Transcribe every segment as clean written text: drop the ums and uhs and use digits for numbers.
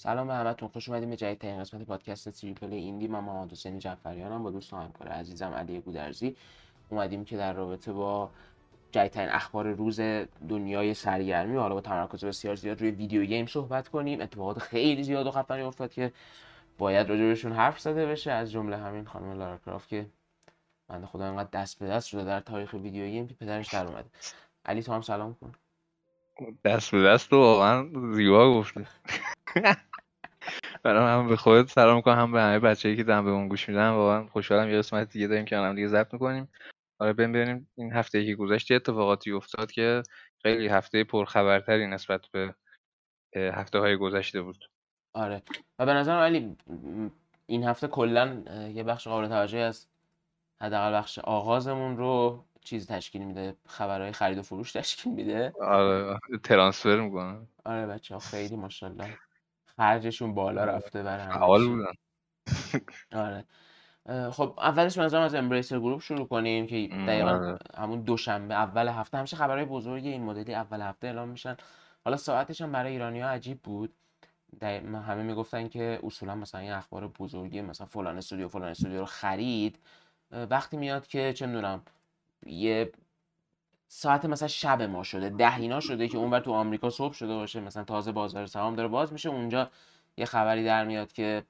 سلام به همتون، خوش اومدیم به جدیدترین قسمت پادکست تریپل ایندی. من محمد حسین جعفریانم، با دوست و همکار عزیزم علی گودرزی اومدیم که در رابطه با جدیدترین اخبار روز دنیای سرگرمی و حالا با تمرکز بسیار زیاد روی ویدیو گیم صحبت کنیم. اتفاقات خیلی زیاد و خفنی افتاد که باید راجعشون حرف زده بشه، از جمله همین خانم لارا کرافت که بنده خدا انقدر دست به دست شده در تاریخ ویدیو گیم که پدرش در اومده. علی تو هم سلام کن. دست به دست رو واقعا زیبا گفتی. برام هم به خودت سلام میکنم، هم به همه بچه‌ای که دارن به اون گوش میدن. واقعا خوشحالم یه قسمت دیگه داریم که هم دیگه ضبط میکنیم. آره ببینیم این هفته‌ای که گذشت چه اتفاقاتی افتاد که خیلی هفته پرخبرتری نسبت به هفته‌های گذشته بود. آره و به نظرم علی این هفته کلا یه بخش قابل توجهی از حداقل بخش آغازمون رو چیز تشکیل میده، خبرهای خرید و فروش تشکیل میده. آره ترانسفر میکنن. آره بچه‌ها خیلی ماشاءالله خرجشون بالا رفته برای همه فعال چی. بودن. آره خب اولش به نظرم از امبریسر گروپ شروع کنیم که دقیقا آره. همون دوشنبه اول هفته همیشه خبرهای بزرگ این مدلی اول هفته اعلام میشن. حالا ساعتش هم برای ایرانی‌ها عجیب بود. همه میگفتن که اصولا مثلا این اخبار بزرگی مثلا فلان استودیو رو خرید وقتی میاد که چه میدونم یه ساعت مثلا شب ما شده 10 اینا شده که اونور تو آمریکا صبح شده باشه، مثلا تازه بازار سهام داره باز میشه، اونجا یه خبری در میاد که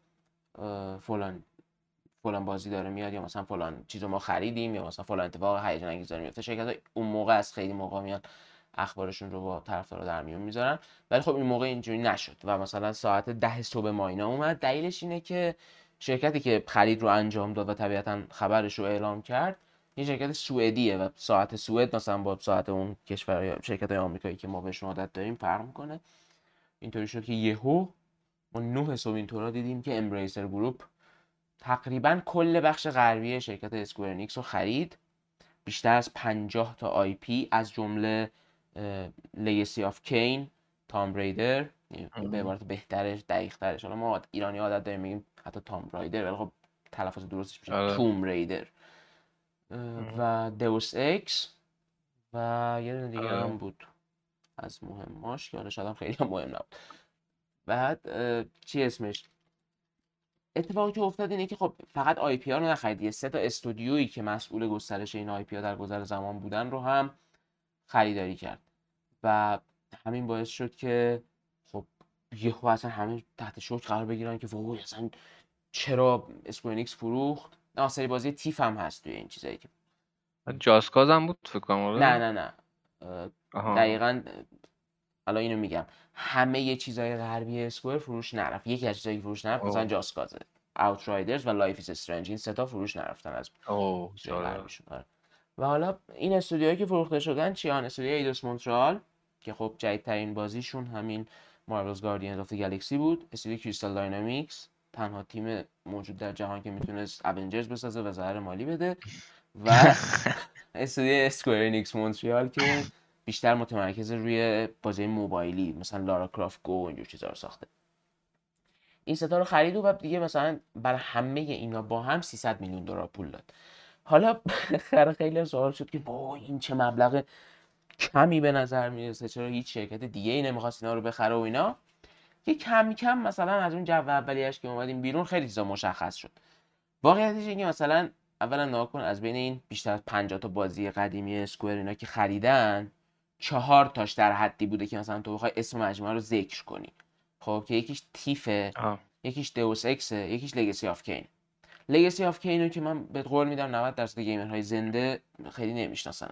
فلان بازی داره میاد یا مثلا فلان چیزو ما خریدیم یا مثلا فلان اتفاق هیجان انگیز داره میفته. شرکت‌ها اون موقع از خیلی موقع میان اخبارشون رو با طرفدارا در میون میذارن، ولی خب این موقع اینجوری نشد و مثلا ساعت 10 صبح ما اینا اومد. دلیلش اینه که شرکتی که خرید رو انجام داد و طبیعتا خبرش رو اعلام کرد یه شرکت سوئدیه و ساعت سوئد مثلا با ساعت اون کشور شرکت‌های آمریکایی که ما بهشون عادت داریم فرق میکنه. اینطوری شد که یهو ما 9 صبح اینطورا دیدیم که امبریسر گروپ تقریبا کل بخش غربی شرکت اسکوئرنیکس رو خرید، بیشتر از 50 تا آی پی از جمله لگسی آف کین، تام ریدر، به عبارت بهترش دقیق‌ترش، حالا ما ایرانی عادت داریم میگیم حتی تام رایدر ولی خب تلفظ درستش میشه توم ریدر، و دوس اکس و یه دونه دیگه هم بود از مهماش که حالا شاید هم خیلی هم مهم نبود. بعد چی اسمش، اتفاقی که افتاد اینه که خب فقط آی پی ها رو نخرید، 3 تا استودیویی که مسئول گسترش این آی پی ها در گذر زمان بودن رو هم خریداری کرد و همین باعث شد که خب یهو اصلا همه تحت شوک قرار بگیرن که وای اصلا چرا اسکوئرنیکس فروخت. نه سری بازی تیف هم هست توی این چیزایی که جاسکاز هم بود فکر کنم. نه دقیقاً حالا اینو میگم همه یه چیزای غربی اسکوئر فروش نرفت، یکی از چیزایی که فروش نرفت مثلا جاسکازه، اوترایدرز و لایف ایز استرنج، این سه تا فروش نرفتن از غربیشون. و حالا این استودیوهایی که فروخته شدن چیان؟ استودیو ایدوس مونترال که خب جدیدترین بازیشون همین مارولز گاردینز آف گالاکسی بود، استودیو کریستال داینامیکس تنها تیم موجود در جهان که میتونست اونجرز بسازه و ضرر مالی بده، و استودیو اسکوئر انیکس مونترال که بیشتر متمرکز روی بازی موبایلی مثلا لارا کرافت گو و اینجور چیزا رو ساخته. این ستا رو خرید و دیگه مثلا برای همه اینا با هم 300 میلیون دلار پول داد. حالا خیلی سوال شد که وای این چه مبلغ کمی به نظر میرسه، چرا هیچ شرکت دیگه ای نمیخواست اینا رو بخره و اینا. که کم کم مثلا از اون جو اولیه‌اش که اومدیم بیرون خیلی چیزا مشخص شد. واقعیتش اینه که مثلا اولا نگاه کن، از بین این بیشتر از 50 تا بازی قدیمی اسکوئر اینا که خریدن 4 تاش در حدی بوده که مثلا تو بخوای اسم مجموعه رو ذکر کنی. خب که یکیش تیفه، یکیش دوس اکسه، یکیش لگسی آف کین. لگسی آف کینو که من به قول میدم 90% گیمرهای زنده خیلی نمیشناسن.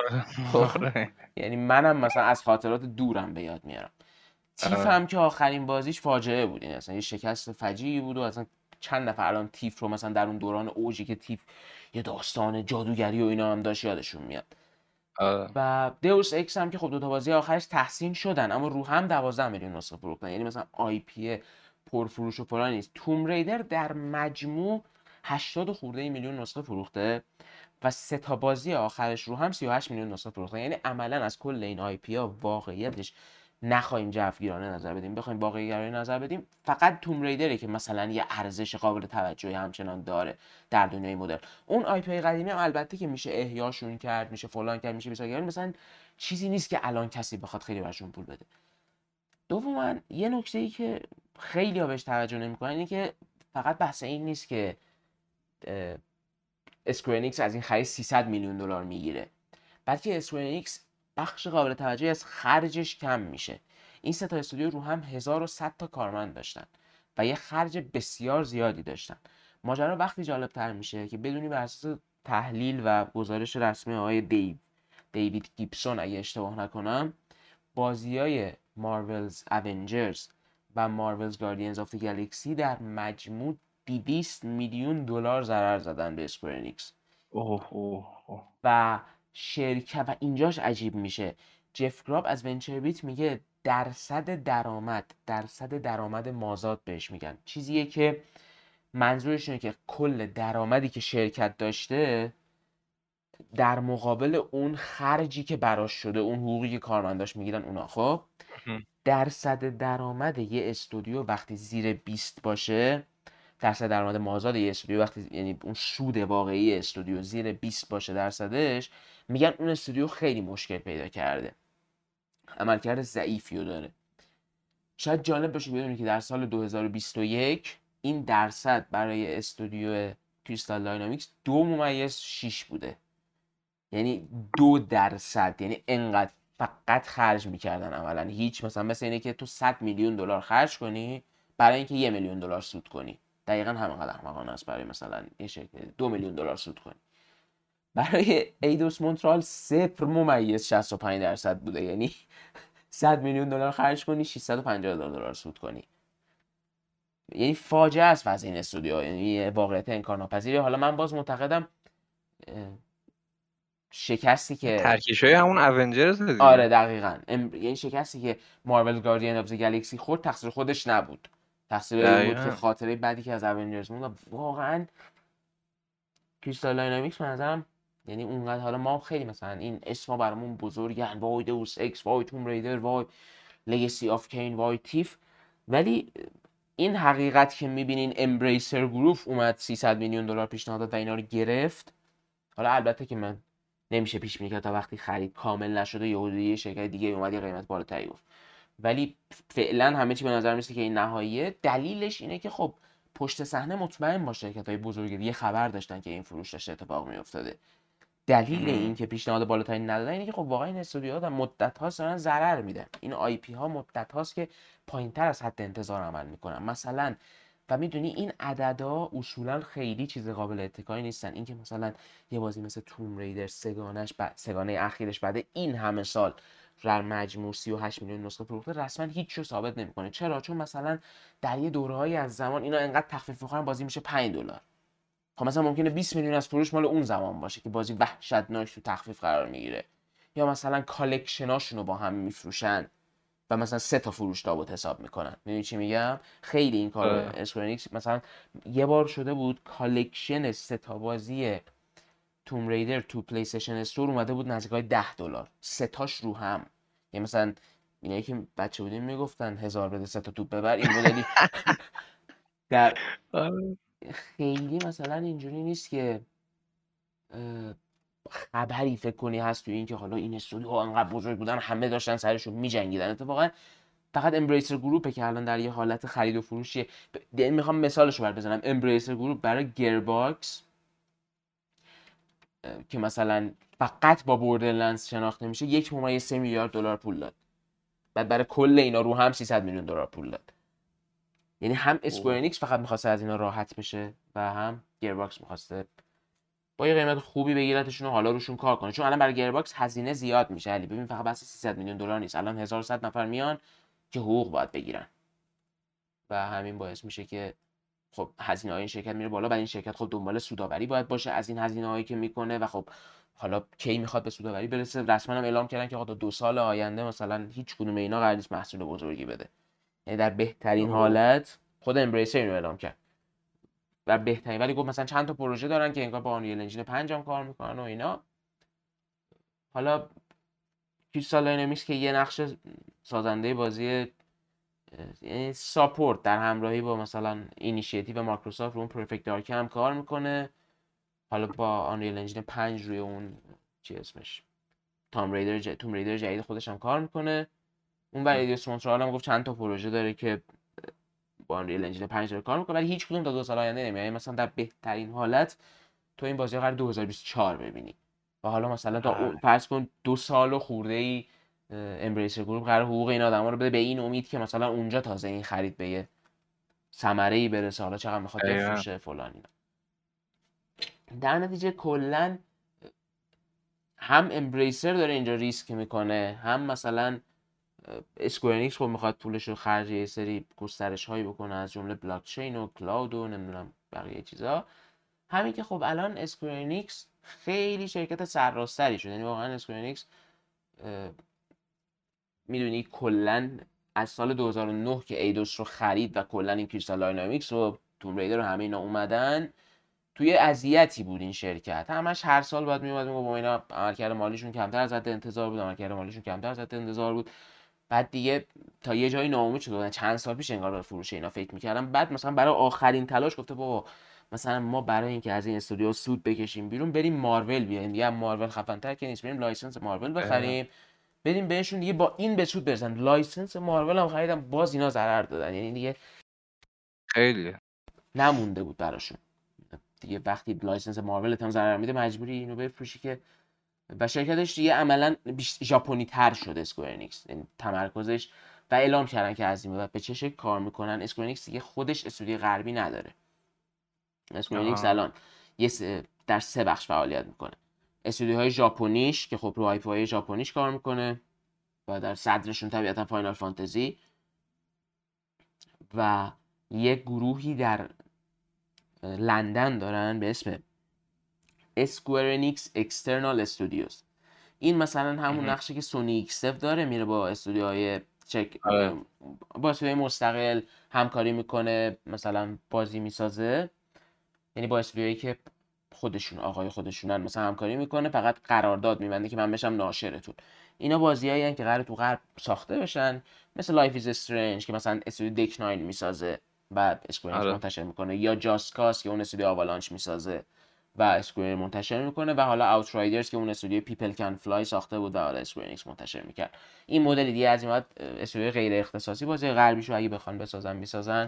یعنی منم مثلا از خاطرات دورم به یاد میارم. تیف هم که آخرین بازیش فاجعه بود، یعنی اصلا یه شکست فجیعی بود و اصلا چند نفر الان تیف رو مثلا در اون دوران اوجی که تیف یه داستان جادوگری و اینا هم داشت یادشون میاد. و دیوس اکس هم که خب 2 تا بازی آخرش تحسین شدن اما رو هم 12 میلیون نسخه فروختن، یعنی مثلا آی پی پرفروش و فلان نیست. توم ریدر در مجموع 80 خورده میلیون نسخه فروخته و 3 تا بازی آخرش رو هم 38 میلیون نسخه فروختن، یعنی عملا از کل این آی پی ها واقعیتش نخواهیم جوگیرانه نظر بدیم، بخوایم واقعی گرایانه نظر بدیم، فقط توم ریدره که مثلا یه ارزش قابل توجهی همچنان داره در دنیای مدرن. اون آی پی قدیمی هم البته که میشه احیاشون کرد، میشه فلان کرد، میشه بیسار کرد، مثلا چیزی نیست که الان کسی بخواد خیلی براشون پول بده. دوما یه نکته ای که خیلی ها بهش توجه نمیکنن اینه که فقط بحث این نیست که اسکوئر از این خرید 300 میلیون دلار میگیره، بلکه اسکوئر بخش قابل توجهی از خرجش کم میشه. این سه تا استودیو رو هم 1100 تا کارمند داشتن و یه خرج بسیار زیادی داشتن. ماجرا وقتی جالب تر میشه که بدونی بر اساس تحلیل و گزارش رسمی آقای دیوید گیبسون اگه اشتباه نکنم، بازیای مارولز اونجرز و مارولز گاردینز آف دی گالاکسی در مجموع 200 میلیون دلار ضرر زدن به اسکوئر انیکس. و شرکت، و اینجاش عجیب میشه، جف گراب از ونچر بیت میگه درصد درآمد مازاد بهش میگن، چیزیه که منظورش اینه که کل درآمدی که شرکت داشته در مقابل اون خرجی که براش شده، اون حقوقی که کارمنداش میگیرن اونا. خب درصد درآمد یه استودیو وقتی زیر 20 باشه، درصد درآمد مازاد یه استودیو وقتی، یعنی اون سود واقعی استودیو زیر 20 باشه درصدش، میگن اون استودیو خیلی مشکل پیدا کرده، عملکرد ضعیفی رو داره. شاید جالب باشه بدونی که در سال 2021 این درصد برای استودیو کریستال داینامیکس 2.6 بوده، یعنی 2%، یعنی انقدر فقط خرج میکردن عملا هیچ. مثل اینه که تو 100 میلیون دلار خرج کنی برای اینکه 1 میلیون دلار سود کنی، دقیقا همینقدر احمقانه است برای مثلا یه شرکت 2 میلیون دلار سود کنی. برای ایدوس مونترال 0.65% بوده، یعنی 100 میلیون دلار خرج کنی 650 دلار سود کنی. یعنی فاجعه است وضع این استودیو، یعنی واقعیت انکارناپذیره. حالا من باز معتقدم شکستی که ترکیشای همون اونجرز دیگه، آره دقیقاً، یعنی شکستی که مارول گاردین اف گالاکسی خورد تقصیر خودش نبود، تقصیر این بود که خاطره بعدی که از اونجرز موند. واقعاً کریستال داینامیکس به نظرم، یعنی اونقدر، حالا ما خیلی مثلا این اسما برامون بزرگن، وای دوس اکس، وای توم ریدر، وای لگسی آف کین، وای تیف، ولی این حقیقت که میبینین امبریسر گروپ اومد 300 میلیون دلار پیشنهاد داد و اینا رو گرفت. حالا البته که من نمیشه پیش بینی کرد تا وقتی خرید کامل نشده یه شرکت دیگه اومد یه قیمت بالاتری گفت، ولی فعلا همه چی به نظر میسه که این نهاییه. دلیلش اینه که خب پشت صحنه مطمئن با شرکت‌های بزرگ دیگه خبر داشتن که این فروش داشته اتفاق میافتاده. دلیل این که پیشنهاد بالاتری ندادن اینه که خب واقعا این استودیوها در مدت هاست دارن ضرر میدن، این آی پی ها مدت هاست که پایینتر از حد انتظار عمل میکنن مثلا. و میدونی این عددا اصولا خیلی چیز قابل اتکایی نیستن. اینکه مثلا یه بازی مثل توم ریدر سگانه اخیرش بعد این همه سال در مجموع 38 میلیون نسخه فروخته، رسما هیچ چیزو ثابت نمیکنه. چرا؟ چون مثلا در یه دوره‌ای از زمان اینا انقدر تخفیف می‌خورن بازی میشه $5. خب مثلا ممکنه 20 میلیون از فروش مال اون زمان باشه که بازی وحشتناک تو تخفیف قرار میگیره، یا مثلا کالکشناشونو با هم میفروشن و مثلا 3 تا فروش تابوت حساب میکنن. میدونی چی میگم؟ خیلی این کارو اسکوئر انیکس مثلا یه بار شده بود کالکشن 3 تا بازی توم ریدر تو پلی استیشن استور اومده بود نزدیکای $10، 3 تاش رو هم. یعنی مثلا اینایی که بچه بودیم میگفتن 1000 بده 3 تا توپ ببر، این مدلی در خیلی مثلا اینجوری نیست که خبری فکر کنی هست تو این که حالا این استودیوها انقدر بزرگ بودن همه داشتن سرشون میجنگیدن. اتفاقا فقط امبریسر گروپه که الان در یه حالت خرید و فروشیه. میخوام مثالش رو بزنم. امبریسر گروپ برای گیرباکس که مثلا فقط با بوردرلندز شناخته میشه 1.3 میلیارد دلار پول داد، بعد برای کل اینا رو هم 300 میلیون دلار پول داد. یعنی هم اسکوئر انیکس فقط میخواسته از اینا راحت بشه و هم گیرباکس میخواسته با یه قیمت خوبی بگیرتشون و حالا روشون کار کنه. چون الان برای گیرباکس هزینه زیاد میشه علی. ببین فقط بس 300 میلیون دلار نیست، الان 1100 نفر میان که حقوق باید بگیرن و همین باعث میشه که خب هزینه‌های این شرکت میره بالا و این شرکت خب دنبال سودآوری باید باشه از این هزینه‌هایی که میکنه و خب حالا کی میخواد به سودآوری برسه. رسما هم اعلام کردن که آقا تا 2 سال آینده مثلا هیچ کدوم اینا قرار نیست محصول بزرگی بده. یعنی در بهترین حالت خود امبریسر اینو اعلام کرد و بهترین، ولی گفت مثلا چند تا پروژه دارن که انگار با آنریل انجین 5 هم کار میکنن و اینا. حالا کریستال داینامیکس که یه نقش سازنده بازی، یعنی ساپورت در همراهی با مثلا اینیشیتیو مایکروسافت رو اون پرفکت دارک هم کار میکنه. حالا با آنریل انجین 5 روی اون چی اسمش توم ریدر جدید خودش هم کار میکنه. اون برای ایدیوس مونترال هم گفت چند تا پروژه داره که با انریل انجین 5 داره کار میکنه، ولی هیچ کدوم تا 2 سال آینده نمیاد. یعنی مثلا در بهترین حالت تو این بازی قرار 2024 ببینی و حالا مثلا تا فرض کن 2 سال و خورده ای امبریسر گروپ قرار حقوق این آدما رو بده به این امید که مثلا اونجا تازه این خرید به یه ثمره‌ای برسه، حالا چقدر میخواد بفروشه فلان اینا. در نتیجه کلا هم امبریسر داره اینجا ریسک میکنه، هم مثلا اسکوئر خب میخواد پولش رو خرج یه سری گسترش هایی بکنه از جمله بلاک چین و کلاود و نمیدونم بقیه چیزا. همین که خب الان اسکوئر خیلی شرکت سرراستری شده، یعنی واقعا اسکوئر میدونی کلا از سال 2009 که ایدوس رو خرید و کلا این کریستال داینامیکس و توم ریدر و همه اینا اومدن توی اذیتی بود این شرکت. همش هر سال بعد میومد میگفت با اینا عملکرد مالیشون کمتر از حد انتظار بود، عملکرد مالیشون کمتر از حد انتظار بود. بعد دیگه تا یه جایی ناامید شد، چند سال پیش انگار به فروش اینا فکر می‌کردم. بعد مثلا برای آخرین تلاش گفته بابا مثلا ما برای اینکه از این استودیو سود بکشیم بیرون بریم مارول بیایم، دیگه مارول خفن‌تر که نیست، بریم لایسنس مارول بخریم بریم بهشون دیگه با این به سود برسن. لایسنس مارول هم خریدم باز اینا ضرر دادن، یعنی دیگه خیلی نمونده بود براشون دیگه. وقتی لایسنس مارول هم ضرر میده مجبوری اینو بفروشی که و شرکتش دیگه عملاً ژاپنی تر شد اسکوئر یعنی تمرکزش و اعلام کردن که از این بعد به چه شکل کار میکنن. اسکوئر دیگه خودش استودیو غربی نداره. اسکوئر الان در 3 بخش فعالیت میکنه. استودیوهای ژاپنیش که خب رو آی پی های ژاپنیش کار میکنه و در صدرشون طبیعتا فاینال فانتزی، و یک گروهی در لندن دارن به اسم اسکوئر انیکس اکسترنال استودیوز. این مثلا همون نقشه که سونی ایکس داره، میره با استودیوهای با استودیوهای مستقل همکاری میکنه، مثلا بازی میسازه، یعنی با استودیوهایی که خودشون آقای خودشونن مثلا همکاری میکنه، فقط قرارداد میبنده که من بشم ناشرتون. اینا بازیایی هستن که قراره تو غرب ساخته بشن، مثل لایف ایز استرنج که مثلا استودیو دک 9 میسازه بعد اسکوئر منتشر میکنه، یا جاستکاس که اون استودیو آوالانچ میسازه و اسکوئر منتشر میکنه، و حالا آوترایدرز که اون استودیو پیپل کن فلای ساخته بود و حالا اسکوئر منتشر میکرد. این مدل دیگه از این بعد استودیو غیر اختصاصی بازی غربیشو اگه بخوان بسازن میسازن.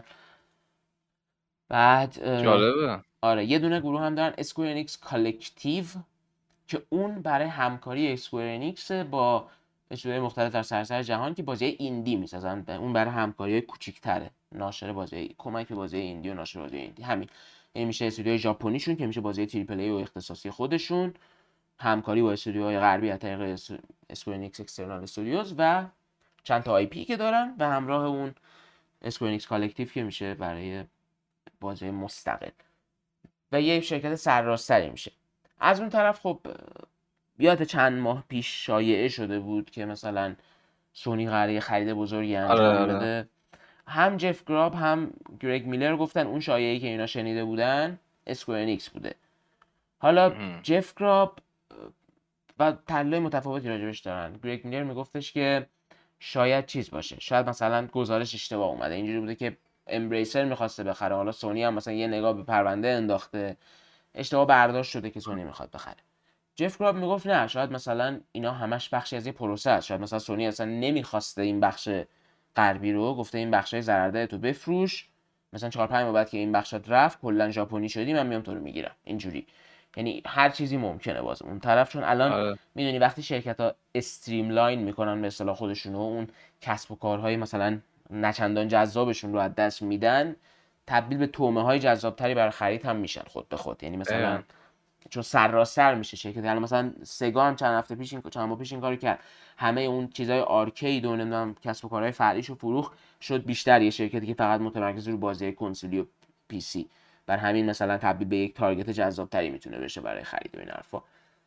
بعد جالبه. آره یه دونه گروه هم دارن اسکوئر انیکس کالکتیو که اون برای همکاری اسکوئر انیکس با استودیوهای مختلف در سراسر جهان که بازی ایندی میسازن. اون برای همکاری کوچیک‌تره، ناشر بازی کمک به بازی ایندی و ناشر بازی ایندی همین. این میشه استودیوهای ژاپنیشون که میشه بازی تریپل ای و اختصاصی خودشون، همکاری با استودیوهای غربی از طریق اسکوئر انیکس اکسترنال استودیوز و چند تا آی پی که دارن و همراه اون اسکوئر انیکس کالکتیو که میشه برای بازی مستقل و یه شرکت سرراستری میشه. از اون طرف خب یاد چند ماه پیش شایعه شده بود که مثلا سونی قراره خرید بزرگی انجام بده. هم جف گراب هم گرگ میلر گفتن اون شایعه‌ای که اینا شنیده بودن اسکوئر انیکس بوده. حالا جف گراب و تحلیل متفاوتی راجبش دارن. گرگ میلر میگفتش که شاید چیز باشه، شاید مثلا گزارش اشتباه اومده، اینجوری بوده که امبریسر میخواسته بخره، حالا سونی هم مثلا یه نگاه به پرونده انداخته، اشتباه برداشت شده که سونی میخواد بخره. جف گراب میگفت نه، شاید مثلا اینا همش بخشی از یه پروسه است، شاید مثلا سونی اصلا نمیخواسته این بخش غربی رو، گفته این بخشای ضررده تو بفروش، مثلا 4-5 ماه بعد که این بخشات رفت کلا ژاپنی شدی من میام تو رو میگیرم، اینجوری. یعنی هر چیزی ممکنه باز اون طرف، چون الان میدونی وقتی شرکت ها استریم لاین میکنن به اصطلاح خودشون و اون کسب و کارهای مثلا نچندان جذابشون رو از دست میدن، تبدیل به تومه های جذابتری برای خرید هم میشن خود به خود. یعنی مثلا چون سرراستر میشه شرکت. الان مثلا سگا هم چند ماه پیش این کارو کرد، همه اون چیزای آرکید و نمیدونم کسب و کارهای فرعیشو فروخت، شد بیشتر یه شرکتی که فقط متمرکز رو بازی کنسولی و پی سی. بر همین مثلا تبدیل به یک تارگت جذابتری میتونه بشه برای خرید و این حرفا.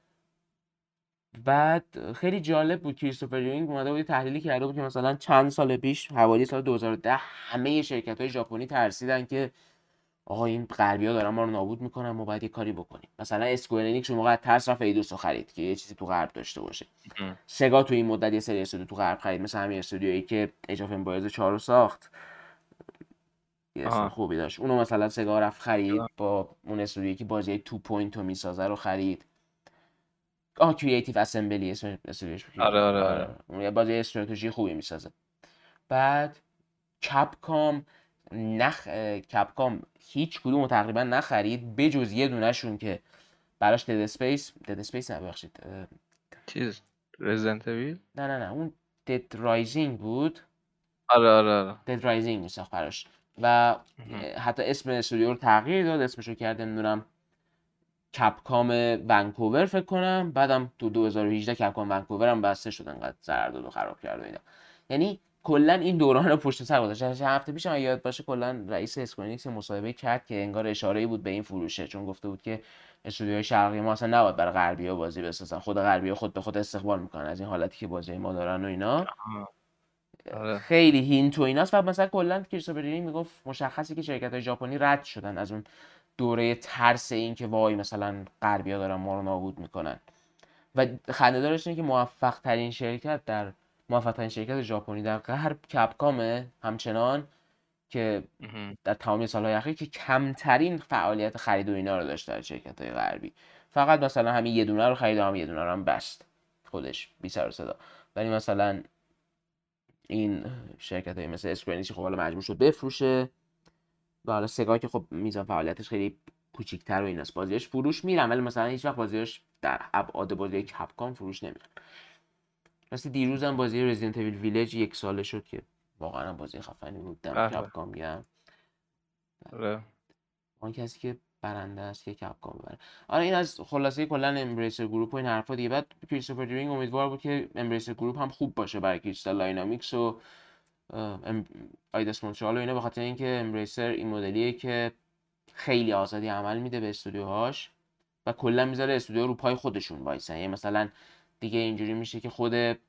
بعد خیلی جالب بود کریستوفر یوینگ اومده بود تحلیلی کرده بود که مثلا چند سال پیش حوالی سال 2010 همه شرکت‌های ژاپنی ترسیدن که آقا این غربی‌ها دارن ما رو نابود میکنن، ما باید یه کاری بکنیم. مثلا اسکوئر انیکس اون موقع ترس رفت ایدوس رو خرید که یه چیزی تو غرب داشته باشه. سگا تو این مدت یه سری استودیو تو غرب خرید، مثلا همین استودیویی که ایج اف امپایرز 4 رو ساخت، یه اسم خوبی داشت، اونو مثلا سگا رفت خرید با اون استودیویی که بازی 2 پوینت رو میسازه رو خرید. کریتیو اسمبلی اسم استودیوش بود. اون یه بازی استراتژی خوبی میسازه. بعد کپکام کپکام هیچ کدوم تقریبا نخرید بجز یه دونهشون که براش دد اسپیس نه ببخشید چیز رزیدنت ایویل نه اون دد رایزینگ بود. آره دد رایزینگ میساخت براش و حتی اسم استودیو رو تغییر داد، اسمشو کرد نمیدونم کپکام ونکوور فکر کنم، بعدم تو 2018 کپکام ونکوور هم بسته شد انقدر ضرر داد و خراب کرد و اینا. یعنی کلا این دوران رو پشت سر گذاشت. هفته پیش من یاد باشه کلا رئیس اسکوینیکس مصاحبه کرد که انگار اشاره‌ای بود به این فروشه، چون گفته بود که استودیوهای شرقی ما اصلا نباید برای غربی‌ها بازی بسازن، خود غربی‌ها خود به خود استقبال میکنن از این حالتی که بازی ما دارن و اینا. خیلی هینت و ایناست. و مثلا کلا کریستوفر نولان میگفت مشخصه که شرکت‌های ژاپنی رد شدن از اون دوره ترس این که وای مثلا غربی‌ها دارن ما رو نابود میکنن. و خنده‌دارش اینه که موفق ترین شرکت ژاپنی در غرب کپکامه، همچنان که در تمام سالهای اخیر که کمترین فعالیت خرید و اینا رو داشته از شرکت‌های غربی. فقط مثلا همین یه دونه رو خرید و همین یه دونه رو هم بست خودش بی سر و صدا. ولی مثلا این شرکت‌های مثل اسکوئرنیکس خب حالا مجبور شد بفروشه و حالا سگا که خب میزان فعالیتش خیلی کوچیک‌تر و ایناست، بازیاش فروش میرن ولی مثلا هیچ وقت بازیاش در ابعاد بازی کپکام فروش نمیرن. راستی دیروز هم بازی رزیدنت ایویل ویلج 1 ساله شد که واقعا بازی خفنی بود. دم کپکام گرم. آره اون کسی که برنده است که کپکام ببره. آره این از خلاصه کلا امبریسر گروپ و این حرفا دیگه. بعد کریستوفر دیرینگ امیدوار بود که امبریسر گروپ هم خوب باشه برای کریستال داینامیکس و آیداس مونترال و اینا، به خاطر اینکه امبریسر این مدلیه که خیلی آزادی عمل میده به استودیوهاش و کلا میذاره استودیو رو پای خودشون وایسن. یعنی مثلا دیگه اینجوری میشه که خود به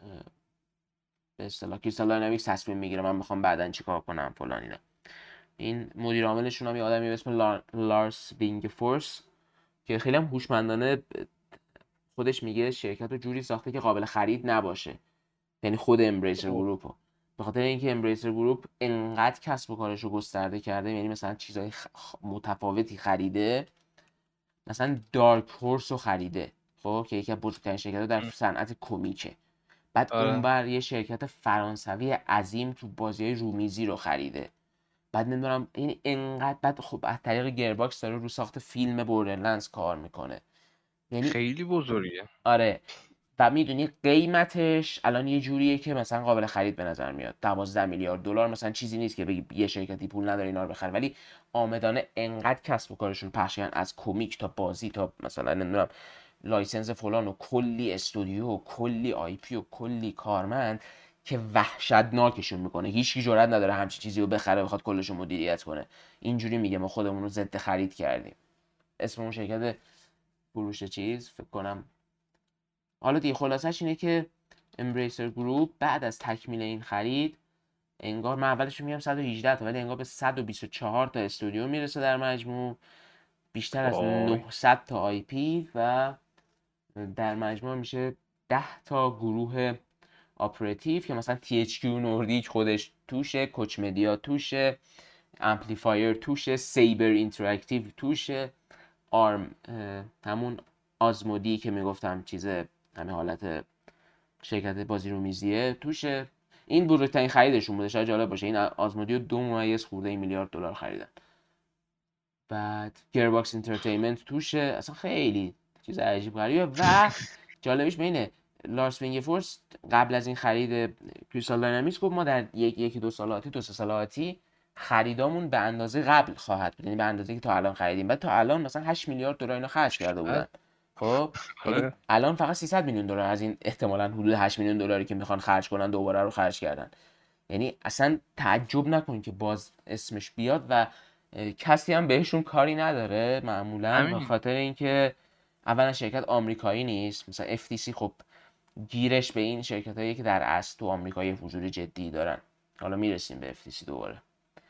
اصطلاح کریستال داینامیکس تصمیم میگیره من میخوام بعدن چیکار کنم فلان اینا. این مدیر عاملشون هم یه آدمی به اسم لارس وینگفورس که خیلی هم هوشمندانه خودش میگه شرکت رو جوری ساخته که قابل خرید نباشه، یعنی خود امبریسر گروپ رو. به خاطر اینکه امبریسر گروپ انقدر کسب و کارش رو گسترده کرده، یعنی مثلا چیزای متفاوتی خریده، مثلا دارک هورس رو خریده خب که یکی از بزرگترین شرکت‌ها در صنعت کمیکه. بعد اونور یه شرکت فرانسوی عظیم تو بازی‌های رومیزی رو خریده. بعد نمیدونم این انقدر بعد خب از طریق گیرباکس داره رو ساخت فیلم بوردرلندز کار میکنه. یعنی خیلی بزرگه. آره و میدونی قیمتش الان یه جوریه که مثلا قابل خرید به نظر میاد. 12 میلیارد دلار مثلا چیزی نیست که بگی یه شرکتی پول نداره اینا رو بخره، ولی آمدانه انقدر کسب و کارشون پخشن از کمیک تا بازی تا مثلا نمیدونم لایسنس فلان و کلی استودیو و کلی آی پی و کلی کارمند که وحشتناکشون میکنه. هیچکی جرئت نداره همچین چیزی رو بخره بخواد کلش رو مدیریت کنه. اینجوری میگه ما خودمون رو ضد خرید کردیم. اسم اون شرکت فروش چیز فکر کنم حالا دیگه خلاصش اینه که امبریسر گروپ بعد از تکمیل این خرید انگار من اولش میگم 118 تا ولی انگار به 124 تا استودیو میرسه در مجموع، بیشتر از 900 تا آی پی و در مجموع میشه 10 تا گروه اپراتیو که مثلا THQ نوردیک خودش توشه، کوچ مدیا توشه، امپلیفایر توشه، سیبر اینتراکتیو توشه، آرم همون آزمودی که میگفتم چیزه همین حالت شرکت بازی رو میزیه توشه. این بزرگترین خریدشون بوده. شاید جالب باشه این آزمودی رو 2.1 میلیارد دلار خریدن. بعد گیرباکس انترتینمنت توشه. اصلا خیلی چیز عجیب غریبه و جالبش بینه لارس وینگفورس قبل از این خرید کریستال داینامیکس گفت ما در یکی دو سه سال آتی خریدامون به اندازه قبل خواهد بود، یعنی به اندازه که تا الان خریدیم. بعد تا الان مثلا 8 میلیارد دلار اینا خرج کرده بودن. خب یعنی الان فقط 300 میلیون دلار از این احتمالاً حدود 8 میلیون دلاری که میخوان خرج کنن دوباره رو خرج کردن. یعنی اصلا تعجب نکن که باز اسمش بیاد و کسی هم بهشون کاری نداره معمولاً، به خاطر اینکه اولا شرکت آمریکایی نیست. مثلا FTC خب گیرش به این شرکتایی که در اصل تو آمریکا یه حضور جدی دارن، حالا میرسیم به FTC دوباره،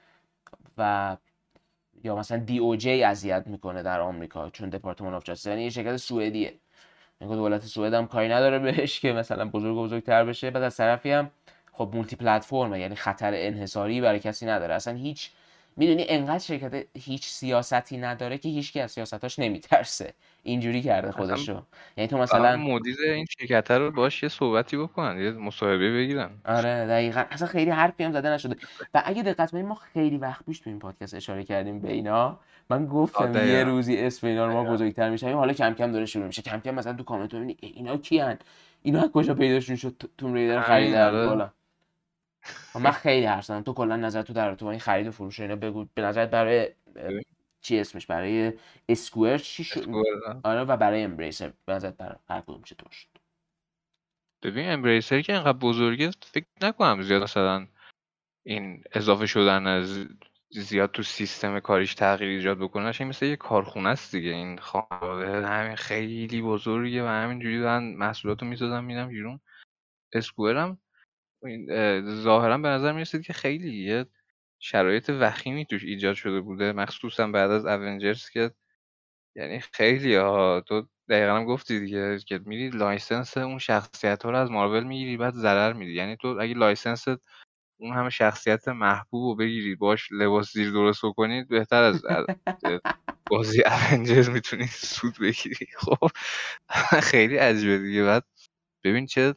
و یا مثلا DOJ اذیت میکنه در آمریکا چون دپارتمان آف جاستیس، یعنی یه شرکت سوئدیه، یعنی دولت سوئد هم کاری نداره بهش که مثلا بزرگتر بشه. بعد از طرفی هم خب مولتی پلتفرمه، یعنی خطر انحصاری برای کسی نداره. اصلا هیچ میدونی انقدر شرکت هیچ سیاستی نداره که هیچکی از سیاستاش نمیترسه، اینجوری کرده خودشو. یعنی تو مثلا مدیر این شرکت رو باش یه صحبتی بکنن، یه مصاحبه بگیرن. آره دقیقاً، اصلا خیلی حرفی هم زده نشده. و اگه دقت کنید ما خیلی وقت پیش تو این پادکست اشاره کردیم به اینا، من گفتم یه روزی اسم اینا رو ما بزرگتر میشیم، حالا کم کم داره شروع میشه، کم کم مثلا تو کامنت میبینی اینا کیان، اینا از کجا پیداشون شد توم ریدر خریدن کلا. من خیلی حرف زدم، تو کلا نظر تو در تو این خرید و فروش اینا بگو، به نظرت برای چی اسمش، برای اسکوئر چی شد؟ آره و برای امبریسر به نظرت برای هر کدوم چطور شد؟ ببین امبریسر که اینقدر بزرگه، فکر نکنم زیاد مثلا این اضافه شدن از زیاد تو سیستم کاریش تغییر ایجاد بکنه. این مثل یه کارخونه است دیگه، این خانواده همین خیلی بزرگه و همینجوری دارن محصولاتو میسازن میدم بیرون. اسکوئر هم ظاهرا به نظر میرسید که خیلی یه شرایط وخیمی توش ایجاد شده بوده، مخصوصا بعد از اونجرز که یعنی خیلی تو دقیقا هم گفتی دیگه که میری لایسنس اون شخصیت ها رو از مارول میگیری بعد ضرر میدی. یعنی تو اگه لایسنس اون همه شخصیت محبوب رو بگیری باش لباس زیر درست بکنید، بهتر از بازی اونجرز میتونی سود بگیری. خب خیلی عجیبه دیگه. بعد ببین چه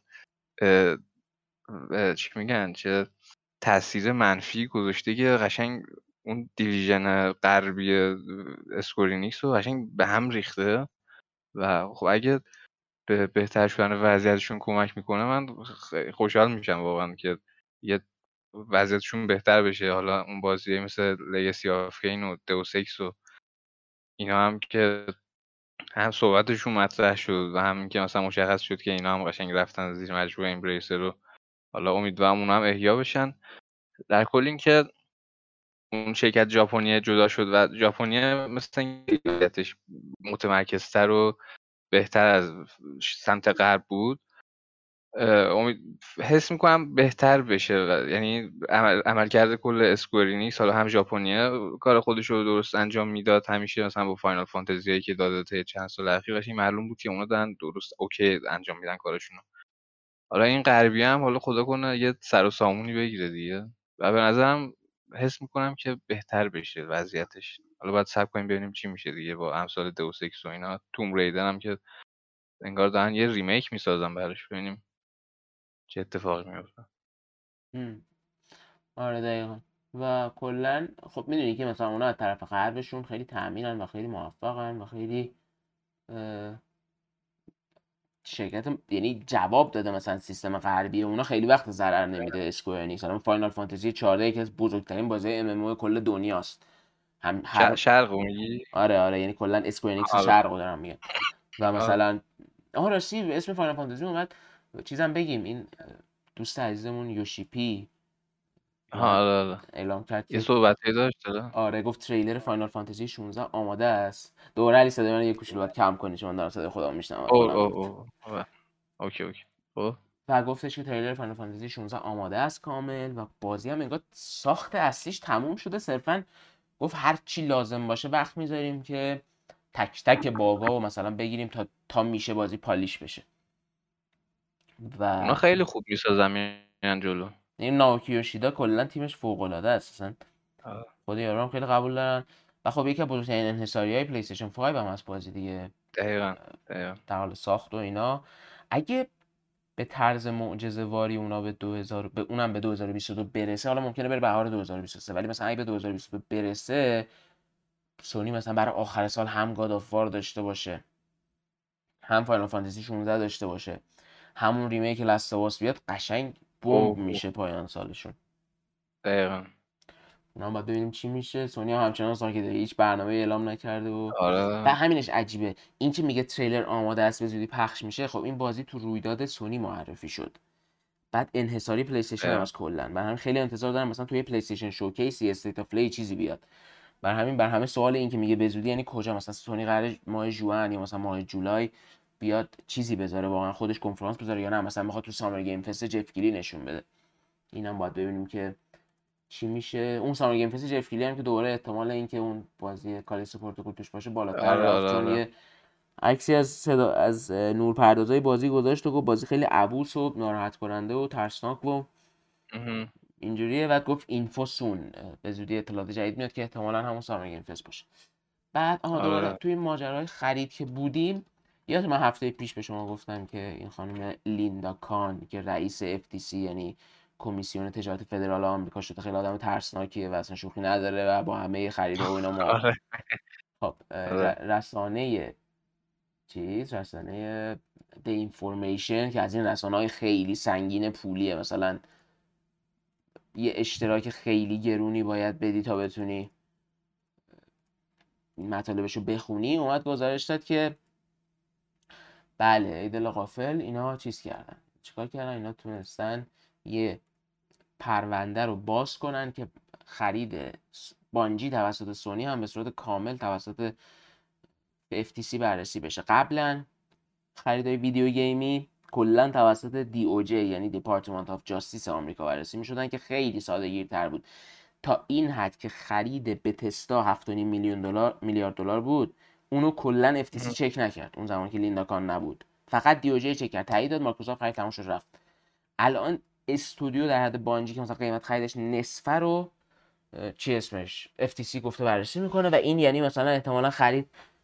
چی میگن، چه تاثیر منفی گذاشته که قشنگ اون دیویژن غربی اسکورینیکس رو قشنگ به هم ریخته. و خب اگه به بهتر شدن وضعیتشون کمک میکنه من خوشحال میشم واقعا که یه وضعیتشون بهتر بشه. حالا اون بازی مثل لگسی آف کین و دوس اکس و اینا هم که هم صحبتشون مطرح شد و هم که مثلا مشخص شد که اینا هم قشنگ رفتن زیر مجموعه امبریسر رو، حالا امیدوارم اونا هم احیا بشن. در کل این که اون شرکت ژاپنی جدا شد و ژاپنی مثل اینکه متمرکزتر و بهتر از سمت غرب بود، حس میکنم بهتر بشه. یعنی عملکرد کل اسکوئرینیکس، حالا هم ژاپنیه کار خودش رو درست انجام میداد همیشه، مثلا با فاینال فانتزی هایی که داده تا چند سال اخیر قشنگ معلوم بود که اونا دارن درست اوکی انجام میدن کارشونو. حالا این غربی هم حالا خدا کنه یه سر و سامونی بگیره دیگه و به نظرم حس میکنم که بهتر بشه وضعیتش. حالا باید صبر کنیم ببینیم چی میشه دیگه با امثال دوس اکس و اینا. توم ریدر هم که انگار دارن یه ریمیک میسازن براش، ببینیم چه اتفاقی میفته. آره دقیقا. و کلا خب میدونی که مثلا اونا از طرف غربشون خیلی تأمینن و خیلی موفقن و خیلی شرکت، یعنی جواب داده مثلا سیستم غربی اونا خیلی وقت ضرر نمیده اسکوئر انیکس. الان فاینال فانتزی 14 یکی از بزرگترین بازی ام ام او کل دنیاست. هم هر شرق میگی؟ آره یعنی کلا اسکوئر انیکس شرق رو دارم میگم. و مثلا راستی اسم فاینال فانتزی اومد چیزم بگیم، این دوست عزیزمون یوشیپی آره اعلام کرد یه که صحبتی داشت. آره گفت تریلر فاینال فانتزی 16 آماده است. دوره علی صدای من یه کوچولو باید کم کنی چون من دارم صدای خودم میشنم. اوکی. خب و گفتش که تریلر فاینال فانتزی 16 آماده است کامل و بازی هم انگار ساخت اصلیش تموم شده، صرفا گفت هر چی لازم باشه وقت میذاریم که تک تک باگا و مثلا بگیریم تا میشه بازی پالیش بشه. و اونا خیلی خوب میسازن میرن جلو. این ناوکی یوشیدا کلا تیمش فوق العاده است اصلا، خود یارو هم خیلی قبول دارن. و خب یکی از بزرگترین انحصاری‌های پلی استیشن 5 هم هست بازی دیگه، دقیقاً در حال ساخت و اینا. اگه به طرز معجزه‌واری اونا اونم به 2022 برسه، حالا ممکنه بره بهار 2023، ولی مثلا اگه به 2022 برسه سونی مثلا برای آخر سال هم گاد آف وار داشته باشه، هم فاینال فانتزی 16 داشته باشه، همون ریمیک لاست آف اس بیاد، قشنگ بمب میشه پایان سالشون. دقیقاً. اونا باید ببینیم چی میشه. سونی هم همچنان ساکته، هیچ برنامه اعلام نکرده و آره. همینش عجیبه. این که میگه تریلر آماده است به زودی پخش میشه، خب این بازی تو رویداد سونی معرفی شد، بعد انحصاری پلی استیشن هم از کلا، برای همین خیلی انتظار دارم مثلا توی پلی استیشن شوکیس یا استیت اف پلی چیزی بیاد. بر همه سوال این که میگه به زودی یعنی کجا، مثلا سونی قراره ماه ژوئن یا مثلا ماه جولای بیاد چیزی بذاره، واقعا خودش کنفرانس بذاره، یا نه مثلا میخواد تو سامر گیم فست جف گیلی نشون بده. اینم باید ببینیم که چی میشه. اون سامر گیم فست جف گیلی هم که دوباره احتمال اینکه اون بازی کالیستو پروتوکول توش باشه بالاتر رفت، چون یه عکسی از نورپردازای بازی گذاشت و گفت بازی خیلی عبوس و ناراحت کننده و ترسناک و اینجوریه. بعد گفت اینفو سون، به زودی اطلاعات جدید میاد که احتمالاً همون سامر گیم فست باشه. بعد دوباره توی ماجرای خرید که بودیم، یادت من هفته پیش به شما گفتم که این خانم لیندا کان که رئیس FTC یعنی کمیسیون تجارت فدرال آمریکا شده، خیلی آدم ترسناکیه و اصلا شوخی نداره و با همه خریدها و اینا خب رسانه The Information که از این رسانه‌های خیلی سنگین پولیه، مثلا یه اشتراک خیلی گرونی باید بدی تا بتونی مطالبشو بخونی، اومد گزارش داد که بله ایدل غافل اینا چیز کردن، چیکار کردن؟ اینا تونستن یه پرونده رو باز کنن که خرید بانجی توسط سونی هم به صورت کامل توسط FTC بررسی بشه. قبلا خریدای ویدیو گیمی کلا توسط DOJ یعنی دیپارتمنت آف جاستیس آمریکا بررسی میشدن که خیلی ساده‌گیرتر بود، تا این حد که خرید بتستا 7.5 میلیارد دلار بود، اونو کلا FTC چک نکرد اون زمانی که لیندا کان نبود، فقط DOJ چک کرد، تایید داد، مایکروسافت خرید تموم شد رفت. الان استودیو در حد بانجی که مثلا قیمت خریدش نصفه رو چی اسمش FTC گفته بررسی میکنه و این یعنی مثلا احتمالا خرید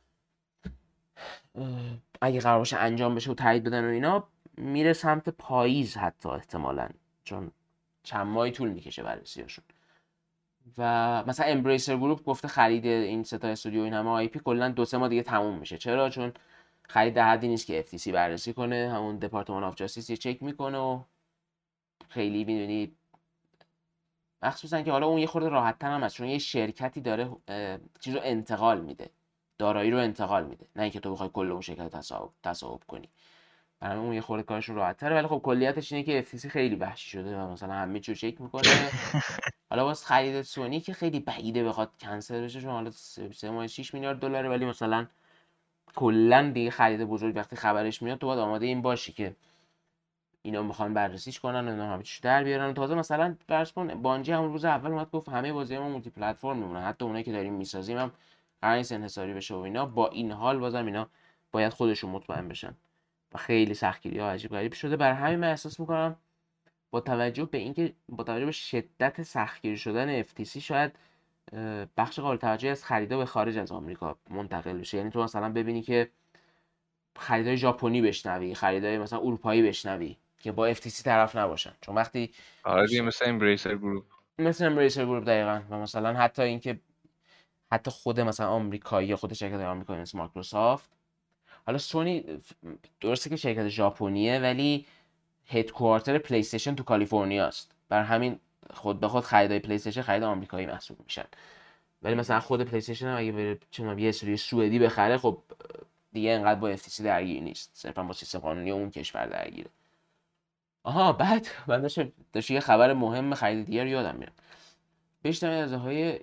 اگه قرار باشه انجام بشه و تایید بدن و اینا میره سمت پاییز حتی احتمالاً، چون چند ماهی طول میکشه بررسیاشون. و مثلا امبریسر گروپ گفته خرید این سه تا استودیو این همه آی پی کلا 2-3 ماه دیگه تموم میشه. چرا؟ چون خرید در حدی نیست که FTC بررسی کنه، همون دپارتمان آف جاستیس یه چک میکنه و خیلی میدونی، مخصوصا که حالا اون یه خورده راحت تر هم هست چون یه شرکتی داره چیزو انتقال میده، دارایی رو انتقال میده، نه اینکه تو بخوای کل اون شرکت تصاحب کنی. برای اون یه خورده کارشون راحت تره، ولی خب کلیتش اینه که FTC خیلی وحشی شده و مثلا همه چیو چک میکنه. حالا واسه خرید سونی که خیلی بعیده بخواد کنسل بشه، چون حالا 3.6 میلیارد دلاره، ولی مثلا کلا دیگه خرید بزرگ وقتی خبرش میاد تو باید آماده این باشی که اینا میخوان بررسیش کنن و اینا همه چیشو در بیارن. تازه مثلا فرض کن بانجی همون روز اول اومد گفت همه بازی‌ها مولتی پلتفرم میمونن، حتی اونایی که داریم میسازیم هم قرار نیست انحصاری بشه و اینا. با این حال بازم اینا باید خودشون مطمئن بشن و خیلی سختگیری‌ها عجیب غریب شده. برای همین من احساس میکنم با توجه به شدت سختگیری شدن FTC شاید بخش قابل توجهی از خریدا به خارج از آمریکا منتقل بشه. یعنی تو مثلا ببینی که خریدای ژاپنی بشنوی، خریدای مثلا اروپایی بشنوی که با FTC طرف نباشن، چون وقتی مثلا امبریسر گروپ دقیقاً، و مثلا حتی اینکه حتی خود مثلا آمریکایی یا خود شرکت آمریکایی مثل مایکروسافت، حالا سونی درسته که شرکت ژاپنیه ولی هدکوارتر پلی استیشن تو کالیفرنیا است، بر همین خود به خود خریدای پلی استیشن خرید آمریکایی محسوب میشن. ولی مثلا خود پلی استیشن هم اگه بره یه سری سوئدی بخره، خب دیگه انقدر با FTC درگیر نیست، صرفا با سیستم قانونی اون کشور درگیره. بعد من داشت یه خبر مهم خرید دیگر یادم میاد. بیشتر از های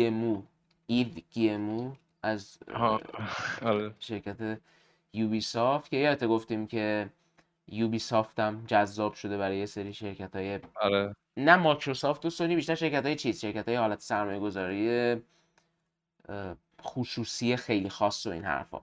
گیمو از شرکت یوبی سافت که یادت گفتیم که یوبی سافت هم جذاب شده برای یه سری شرکت های نه مایکروسافت و سونی، بیشتر شرکت های شرکت های حالت سرمایه گذاری خصوصی خیلی خاص و این حرفا،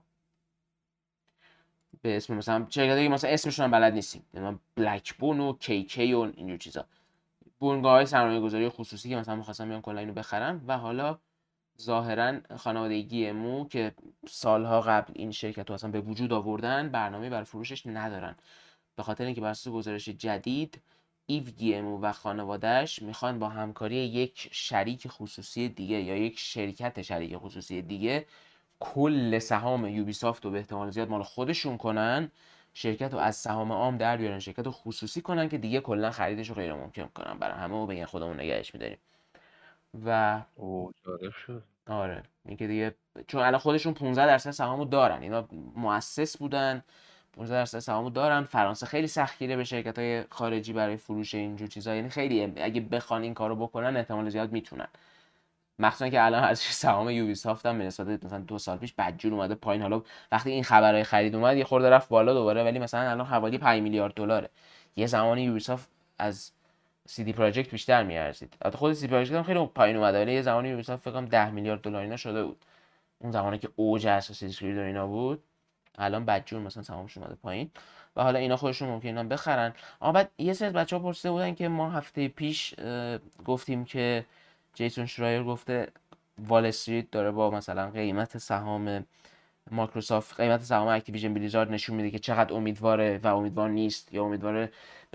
به اسم مثلا شرکتایی مثلا اسمشون هم بلد نیستیم، مثلا بلک بون و کی و اینجور چیزا، بنگاه‌های سرمایه‌گذاری خصوصی که مثلا می‌خواستن بیان کلا اینو بخرن. و حالا ظاهرا خانواده گیمو که سالها قبل این شرکت رو اصلا به وجود آوردن، برنامه برای فروشش ندارن، به خاطر اینکه بر اساس گزارش جدید ایو گیمو و خانواده‌اش میخوان با همکاری یک شریک خصوصی دیگه یا یک شرکت شریک خصوصی دیگه کل سهام یوبی سافت رو به احتمال زیاد مال خودشون کنن، شرکت رو از سهام عام در بیارن، شرکت رو خصوصی کنن که دیگه کلا خریدش رو غیر ممکن کنن برای همه و بگن خودمون نگهش می‌داریم. و جالب شد. آره اینکه دیگه چون الان خودشون 15% سهامو دارن، اینا مؤسس بودن، 15% سهامو دارن. فرانسه خیلی سختگیره به شرکت‌های خارجی برای فروش اینجور چیزا، یعنی خیلی اگه بخوان این کارو بکنن احتمال زیاد میتونن، مخصوصا که الان ارزش سهام یوبی سافت هم به نسبت مثلا 2 سال پیش بدجور اومده پایین. حالا وقتی این خبرهای خرید اومد یه خورده رفت بالا دوباره، ولی مثلا الان حوالی 5 میلیارد دلاره. یه زمانی یوبی سافت از CD پراجکت بیشتر میارزید، البته خود CD پراجکت هم خیلی پایین اومده، ولی یه زمانی یوبی سافت فکر کنم 10 میلیارد دلار اینا شده بود، اون زمانی که اوج اساسینز کرید و اینا بود. الان بدجور مثلا سهامش اومده پایین و حالا اینا خودشون ممکنه بخرن. اما بعد یه سری بچه‌ها پرسیده بودن که ما هفته پیش گفتیم که جیسون شرایر گفته وال استریت داره با مثلا قیمت سهام مایکروسافت، قیمت سهام اکتیویژن بلیزارد نشون میده که چقدر امیدواره و امیدوار نیست یا امیدواره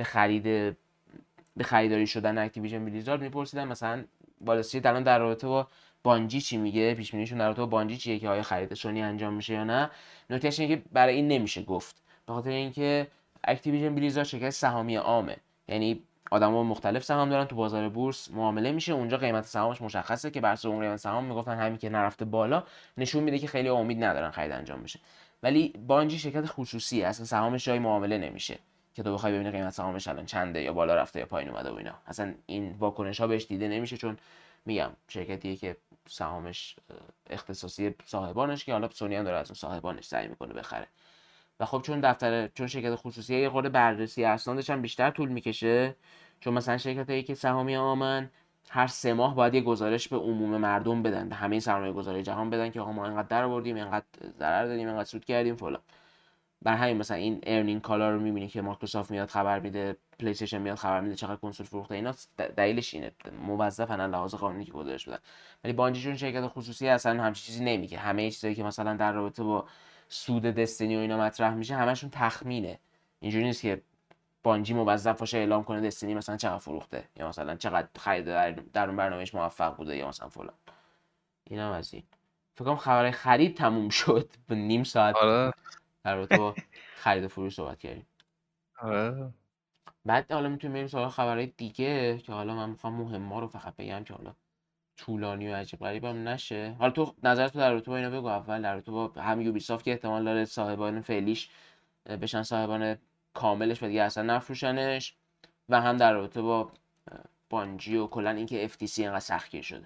به خریداری شدن اکتیویژن بلیزارد. میپرسیدن مثلا وال استریت الان در رابطه با بانجی چی میگه، پیش بینیشون در رابطه با بانجی چیه که آیا خرید سونی انجام میشه یا نه. نکتهش اینه که برای این نمیشه گفت، به خاطر اینکه اکتیویژن بلیزارد شرکت سهامی عامه، یعنی آدما مختلف سهام دارن، تو بازار بورس معامله میشه، اونجا قیمت سهامش مشخصه که بر اساس اون قیمت سهام میگفتن همین که نرفته بالا نشون میده که خیلی امید ندارن خرید انجام بشه. ولی بانجی شرکت خصوصیه، اصلا سهامش جای معامله نمیشه که تو بخوای ببینی قیمت سهامش الان چنده یا بالا رفته یا پایین اومده و اینا. اصلا این واکنش ها بهش دیده نمیشه، چون میگم شرکتیه که سهامش اختصاصی صاحبانش، که حالا سونی هم داره از اون صاحبانش سعی میکنه بخره. و خب چون شرکت خصوصیه یه خورده بررسی اسنادش هم بیشتر طول میکشه، چون مثلا شرکتایی که سهامی عامن هر 3 ماه باید یه گزارش به عموم مردم بدن، به همه سرمایه‌گذاری جهان بدن که آقا ما اینقدر درآوردیم، اینقدر ضرر دادیم، اینقدر سود کردیم فلان. بر همین مثلا این ارنینگ کالا رو میبینی که مایکروسافت میاد خبر میده، پلی استیشن میاد خبر میده چقدر کنسول فروخته، اینا دلیلش اینه، موظفن از لحاظ قانونی که گزارش بدن. ولی بانجی چون شرکت خصوصی اصلا همچین چیزی نمیگه، همه چیزایی که مثلا در رابطه با سود دستینی و اینا مطرح میشه همشون تخمینه. اینجوری نیست که بانجی موظف باشه اعلام کنه دستینی مثلا چقدر فروخته یا مثلا چقدر خرید در اون برنامهش موفق بوده یا مثلا فلان. اینا از این. فکر کنم خبر خرید تموم شد، به نیم ساعت آره در رابطه با خرید و فروش صحبت کردیم. آره بعد حالا میتونیم بریم سراغ خبرهای دیگه که حالا من میخوام مهم‌ها رو فقط بگم که حالا طولانی و عجیب غریب هم نشه. حالا تو نظرت در رابطه با اینا بگو اول، در رابطه با هم یوبیسافت که احتمال داره صاحبان فعلیش بشن صاحبان کاملش و دیگه اصلا نفروشنش، و هم در رابطه با بانجی و کلا اینکه FTC اینقدر سختگیر شده.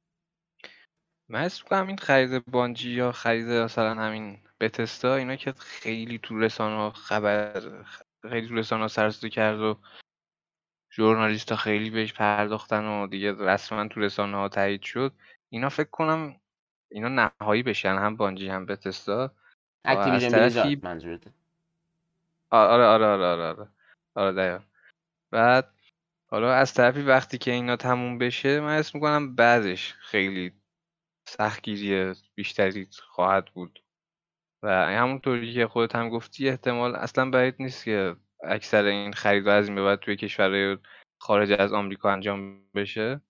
من حس می‌کنم این خرید بانجی یا خرید مثلا همین بتستا، اینا که خیلی تو رسانه‌ها خیلی تو رسانه‌ها سر و صدا کرد و ژورنالیست‌ها خیلی بهش پرداختن و دیگه رسما تو رسانه‌ها تایید شد. اینا فکر کنم اینا نهایی بشن، هم بانجی هم بتستا. از اکتیویژن بلیزارد طرفی منظورته؟ آره آره آره آره آره آره دقیقاً. بعد حالا از طرفی وقتی که اینا تموم بشه، من حس می‌کنم بعدش خیلی سختگیری بیشتری خواهد بود و همونطوری که خودت هم گفتی احتمال اصلا بعید نیست که اکثر این خریدها از این به بعد توی کشورهای خارج از آمریکا انجام بشه.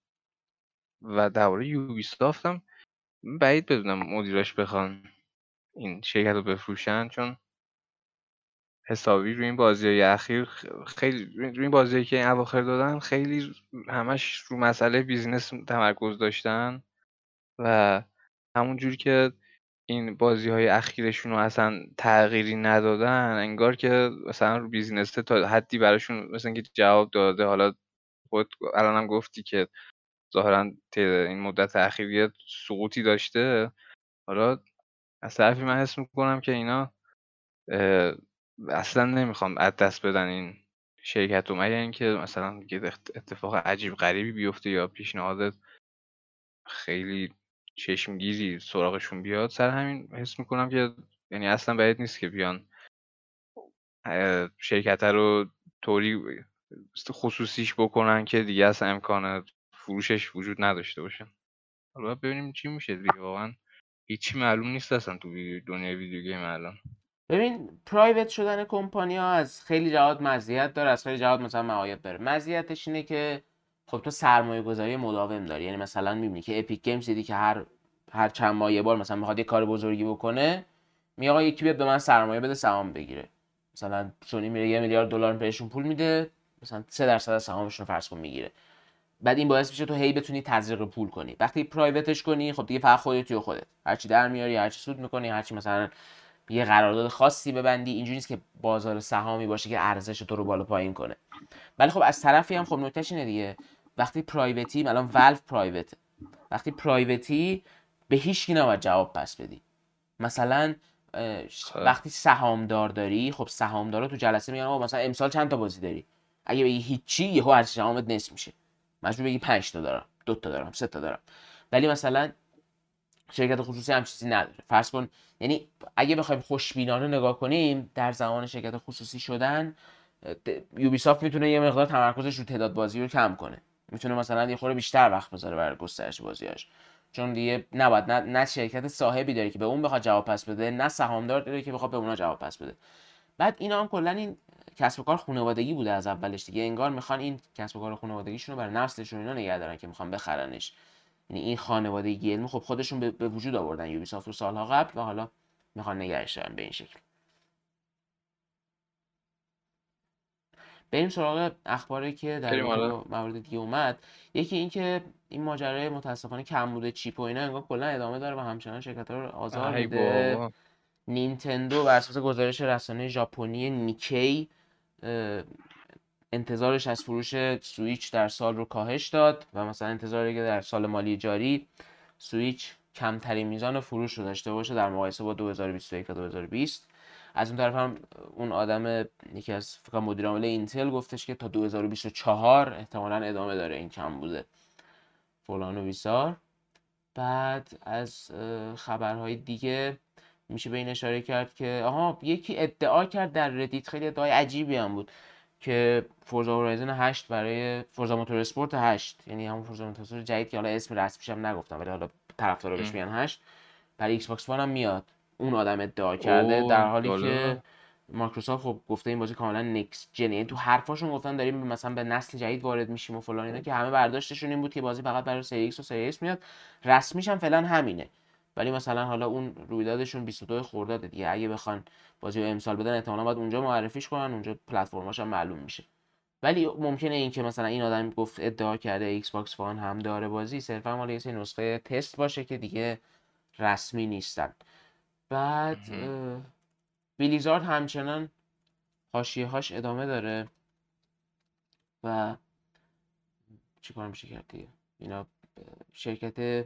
و درباره یوبیسافت هم بعید بدونم مدیراش بخوان این شرکت رو بفروشن، چون حسابی روی این بازی‌های اخیر خیلی روی این بازی‌هایی که این اواخر دادن خیلی همش رو مسئله بیزینس تمرکز داشتن و همونجوری که این بازی‌های اخیرشون رو اصلا تغییری ندادن، انگار که مثلا رو بیزینس تا حدی براشون مثلا که جواب داده. حالا خودت الانم گفتی که ظاهرا این مدت اخیر یه سقوطی داشته. حالا از طرفی من حس میکنم که اینا اصلا نمیخوام از دست بدن این شرکت رو، مگر اینکه مثلا یه اتفاق عجیب غریبی بیفته یا پیشنهاد خیلی چشمگیری سراغشون بیاد. سر همین حس میکنم که یعنی اصلا بعید نیست که بیان شرکت رو طوری خصوصیش بکنن که دیگه اصلا امکان فروشش وجود نداشته باشه. حالا ببینیم چی میشه دیگه، واقعا هیچی معلوم نیست اصلا تو دنیای ویدیو گیم الان. ببین پرایوت شدن کمپانی‌ها از خیلی جهات مزیت داره، از خیلی جهات مثلا معایب داره. مزیتش اینه که خب تو سرمایه گذاری مداوم داری، یعنی مثلا میبینی که اپیک گیمز دیدی که هر چند ماه یه بار مثلا میخواد یه کار بزرگی بکنه، میگه آقا یکی بیاد به من سرمایه بده سهام بگیره. مثلا سونی میره 1 میلیارد دلار بهشون پول میده، مثلا 3% از سهامشون رو فرض کن میگیره. بعد این باعث میشه تو هی بتونی تزریق پول کنی. وقتی پرایوتش کنی خب دیگه فقط خودت و خودت، هرچی در میاری، هرچی سود میکنی، هرچی مثلا یه قرارداد خاصی ببندی، اینجوری نیست که بازار سهامی باشه که ارزش تو رو بالا پایین کنه. ولی خب از طرفی هم خب نکتهش اینه دیگه، وقتی پرایوتی، الان والو پرایوت، وقتی پرایوتی به هیچ کی نباید جواب پس بدی. مثلا وقتی سهامدار داری، خب سهامدارا تو جلسه میگن آقا مثلا امسال چند تا بازی داری، اگه بگی هیچی یهو ارزش سهامت نصف میشه، مجبور بگی 5 تا دارم، 2 تا دارم، 3 تا دارم. ولی مثلا شرکت خصوصی هم چیزی نداره. فرض کن یعنی اگه بخوایم خوشبینانه نگاه کنیم در زمان شرکت خصوصی شدن، یوبیسافت میتونه یه مقدار تمرکزش رو تعداد بازی رو کم کنه، میتونه مثلا یه خورده بیشتر وقت بذاره برای گسترش بازیاش، چون دیگه نباید نه شرکت صاحبی داره که به اون بخواد جواب پس بده، نه سهامدار داره که بخواد به اونا جواب پس بده. بعد اینا هم کلا این کسب و کار خانوادگی بوده از اولش دیگه، انگار میخوان این کسب و کار خانوادگیشون رو برای نسلشون اینا نگه دارن که میخوان بخرنش. یعنی این خانوادگی علمی خب خودشون به وجود آوردن یوبیسافت رو سالها قبل و حالا میخوان نگهش دارن به این شکل. بریم سراغ اخباری که در رابطه با موارد دیگه اومد. یکی این که این ماجرای متاسفانه کمبود چیپ و اینا انگار کلا ادامه داره و همچنان شرکت‌ها رو آزار میده. نینتندو بر اساس گزارش رسانه ژاپنی نیکی انتظارش از فروش سویچ در سال رو کاهش داد و مثلا انتظاری که در سال مالی جاری سویچ کمترین میزان فروش رو داشته باشه در مقایسه با 2021 و 2020. از اون طرف هم اون آدم یکی از فکر مدیر عامل اینتل گفتش که تا 2024 احتمالاً ادامه داره این کم بوده فلان و بیسار. بعد از خبرهای دیگه میشه به این اشاره کرد که یکی ادعا کرد در ردیت، خیلی ادعای عجیبی هم بود، که فورزا هورایزن 8 برای فورزا موتور اسپورت 8، یعنی همون فورزا موتور اسپورت جدید که حالا اسم رسمیش هم نگفتم ولی حالا طرفدارا بهش میگن 8، برای ایکس باکس وان هم میاد. اون آدم ادعا کرده، در حالی که مایکروسافت خب گفته این بازی کاملا نکست جن، یعنی تو حرفاشون گفتن داریم مثلا به نسل جدید وارد میشیم و فلان اینا، که همه برداشتشون این بود که بازی فقط برای سری ایکس و سری اس میاد. رسمیش هم فعلا همینه، ولی مثلا حالا اون رویدادشون 22 خرداد دیگه، اگه بخوان بازی رو امسال بدن احتمالاً باید اونجا معرفیش کنن، اونجا پلتفرماش هم معلوم میشه. ولی ممکنه این که مثلا این آدم گفت ادعا کرده ایکس باکس وان هم داره بازی، صرفا مال یه نسخه تست باشه که دیگه رسمی نیستن. بعد بلیزارد همچنان حاشیه‌هاش ادامه داره و چیکار میشه کرد دیگه. اینا شرکت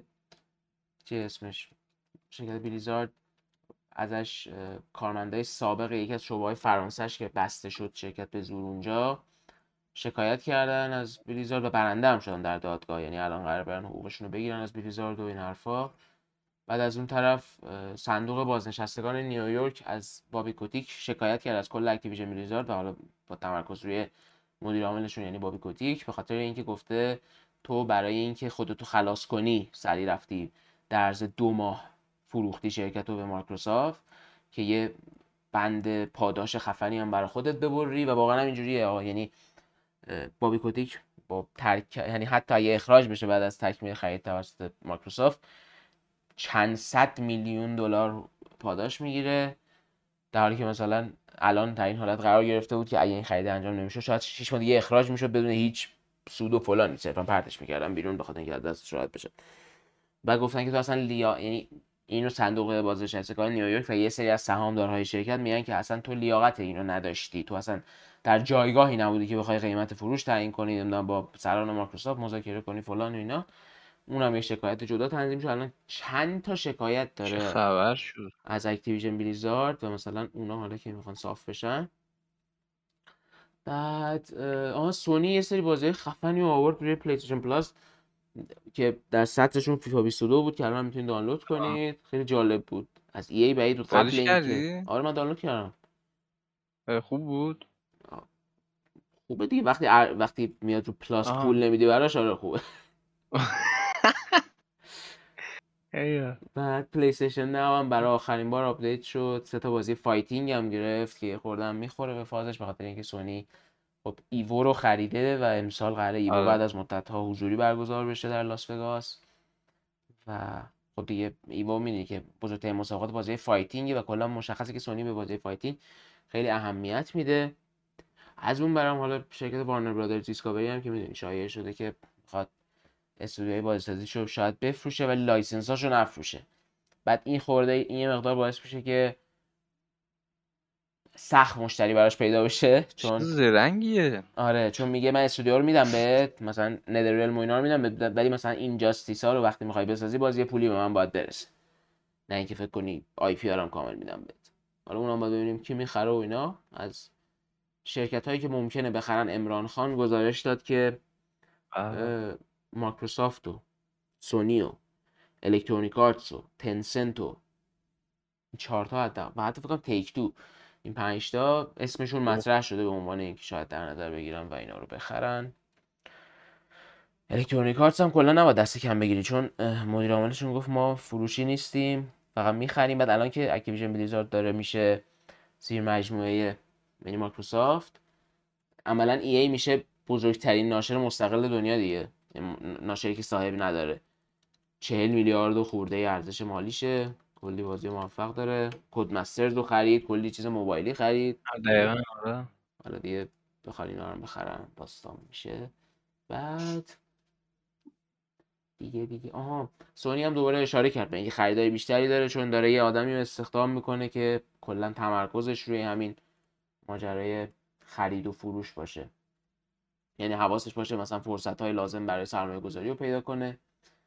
شرکت بلیزارد ازش کارمندای سابق یکی از شعبه‌های فرانسهش که بسته شد شرکت به زور اونجا شکایت کردن از بلیزارد و برنده هم شدن در دادگاه، یعنی الان قرار برن حقوقشون رو بگیرن از بلیزارد و این حرفا. بعد از اون طرف صندوق بازنشستگان نیویورک از بابی کوتیک شکایت کرد از کل اکتیویژن بلیزارد و حالا با تمرکز روی مدیر عاملشون یعنی بابی کوتیک، به خاطر اینکه گفته تو برای اینکه خودتو خلاص کنی سری رفتی در عرض 2 ماه فروختی شرکت رو به مایکروسافت که یه بند پاداش خفنی هم برای خودت ببری و واقعا هم اینجوریه. یعنی بابی کوتیک با یعنی حتی اگه اخراج بشه بعد از تکمیل خرید توسط مایکروسافت چند صد میلیون دلار پاداش میگیره، در حالی که مثلا الان در این حالت قرار گرفته بود که اگه این خرید انجام نمیشه شاید 6 ماه دیگه اخراج میشد بدون هیچ سود و فلان، صرفا پرتش میکردن بیرون بخاطر اینکه از دستش راحت بشه. بعد گفتن که تو اصلا یعنی اینو صندوق بازنشستگان نیویورک و یه سری از سهامدارهای شرکت میگن که اصلا تو لیاقت اینو نداشتی، تو اصلا در جایگاهی نبودی که بخوای قیمت فروش تعیین کنی، نمیدونم با سران مایکروسافت مذاکره کنی فلان و اینا. اونم یه شکایت جدا تنظیم شد. الان چند تا شکایت داره چه خبر شد از اکتیویژن بلیزارد و مثلا اونا حالا که میخوان صاف بشن. بعد سونی یه سری بازی خفنی آورد روی پلی استیشن پلاس که در سطرشون فیفا 22 بود که الان میتونید دانلود کنید. خیلی جالب بود. از ای بعید بود قبل اینکه آره من دانلود کردم. خوب بود. خوبه دیگه وقتی میاد رو پلاس پول نمیدی براش. آره خوبه. بعد پلی استیشن نو هم برای آخرین بار آپدیت شد، 3 تا بازی فایتینگ هم گرفت که خوردم میخوره به فازش، به خاطر اینکه سونی خب ایوو رو خریده و امسال قراره ایوو بعد از مدت ها حضوری برگزار بشه در لاس وگاس و خب دیگه ایوو میدونی که بزرگترین مسابقات بازی فایتینگه و کلا مشخصه که سونی به بازی فایتینگ خیلی اهمیت میده. از اون برم حالا شرکت وارنر برادرز دیسکاوری هم که میدونی شایعه شده که میخواد استودیوهای بازیسازیشو شاید بفروشه ولی لایسنساشو نفروشه. بعد این خورده این یه مقدار باعث میشه که سخت مشتری براش پیدا بشه، چون زرنگیه. آره چون میگه من استودیو رو میدم بهت، مثلا ندرریلم و اینا رو میدم بهت، ولی مثلا این جاستیس ها رو وقتی میخوای بسازی بازی پولی به من باید برسه، نه اینکه فکر کنی آی پی آر هم کامل میدم بهت. حالا اونم باید ببینیم کی میخره و اینا. از شرکت هایی که ممکنه بخرن عمران خان گزارش داد که مایکروسافت و سونی و الکترونیک آرتس و تنسنت و این 4 تا حتی و حتی فکر کنم تیک تو، این 5 تا اسمشون مطرح شده به عنوان اینکه شاید در نظر بگیرن و اینا رو بخرن. الکترونیک آرتس هم کلا نباید دست کم بگیری، چون مدیر عاملشون گفت ما فروشی نیستیم، فقط میخریم. بعد الان که اکتیویژن بلیزارد داره میشه زیر مجموعه یعنی مایکروسافت، عملا ای میشه بزرگترین ناشر مستقل دنیا دیگه، ناشری که صاحب نداره. 40 میلیارد و خورده ارزش مالیشه، کلی بازی موفق داره، کد مسترز رو خرید، کلی چیز موبایلی خرید. دقیقاً آره. حالا دیگه بخواد اینا رو بخرن داستان میشه. بعد دیگه آها، سونی هم دوباره اشاره کرد به اینکه خریدای بیشتری داره، چون داره یه آدمی استخدام میکنه که کلا تمرکزش روی همین ماجرای خرید و فروش باشه، یعنی حواسش باشه مثلا فرصت‌های لازم برای سرمایه گذاری رو پیدا کنه.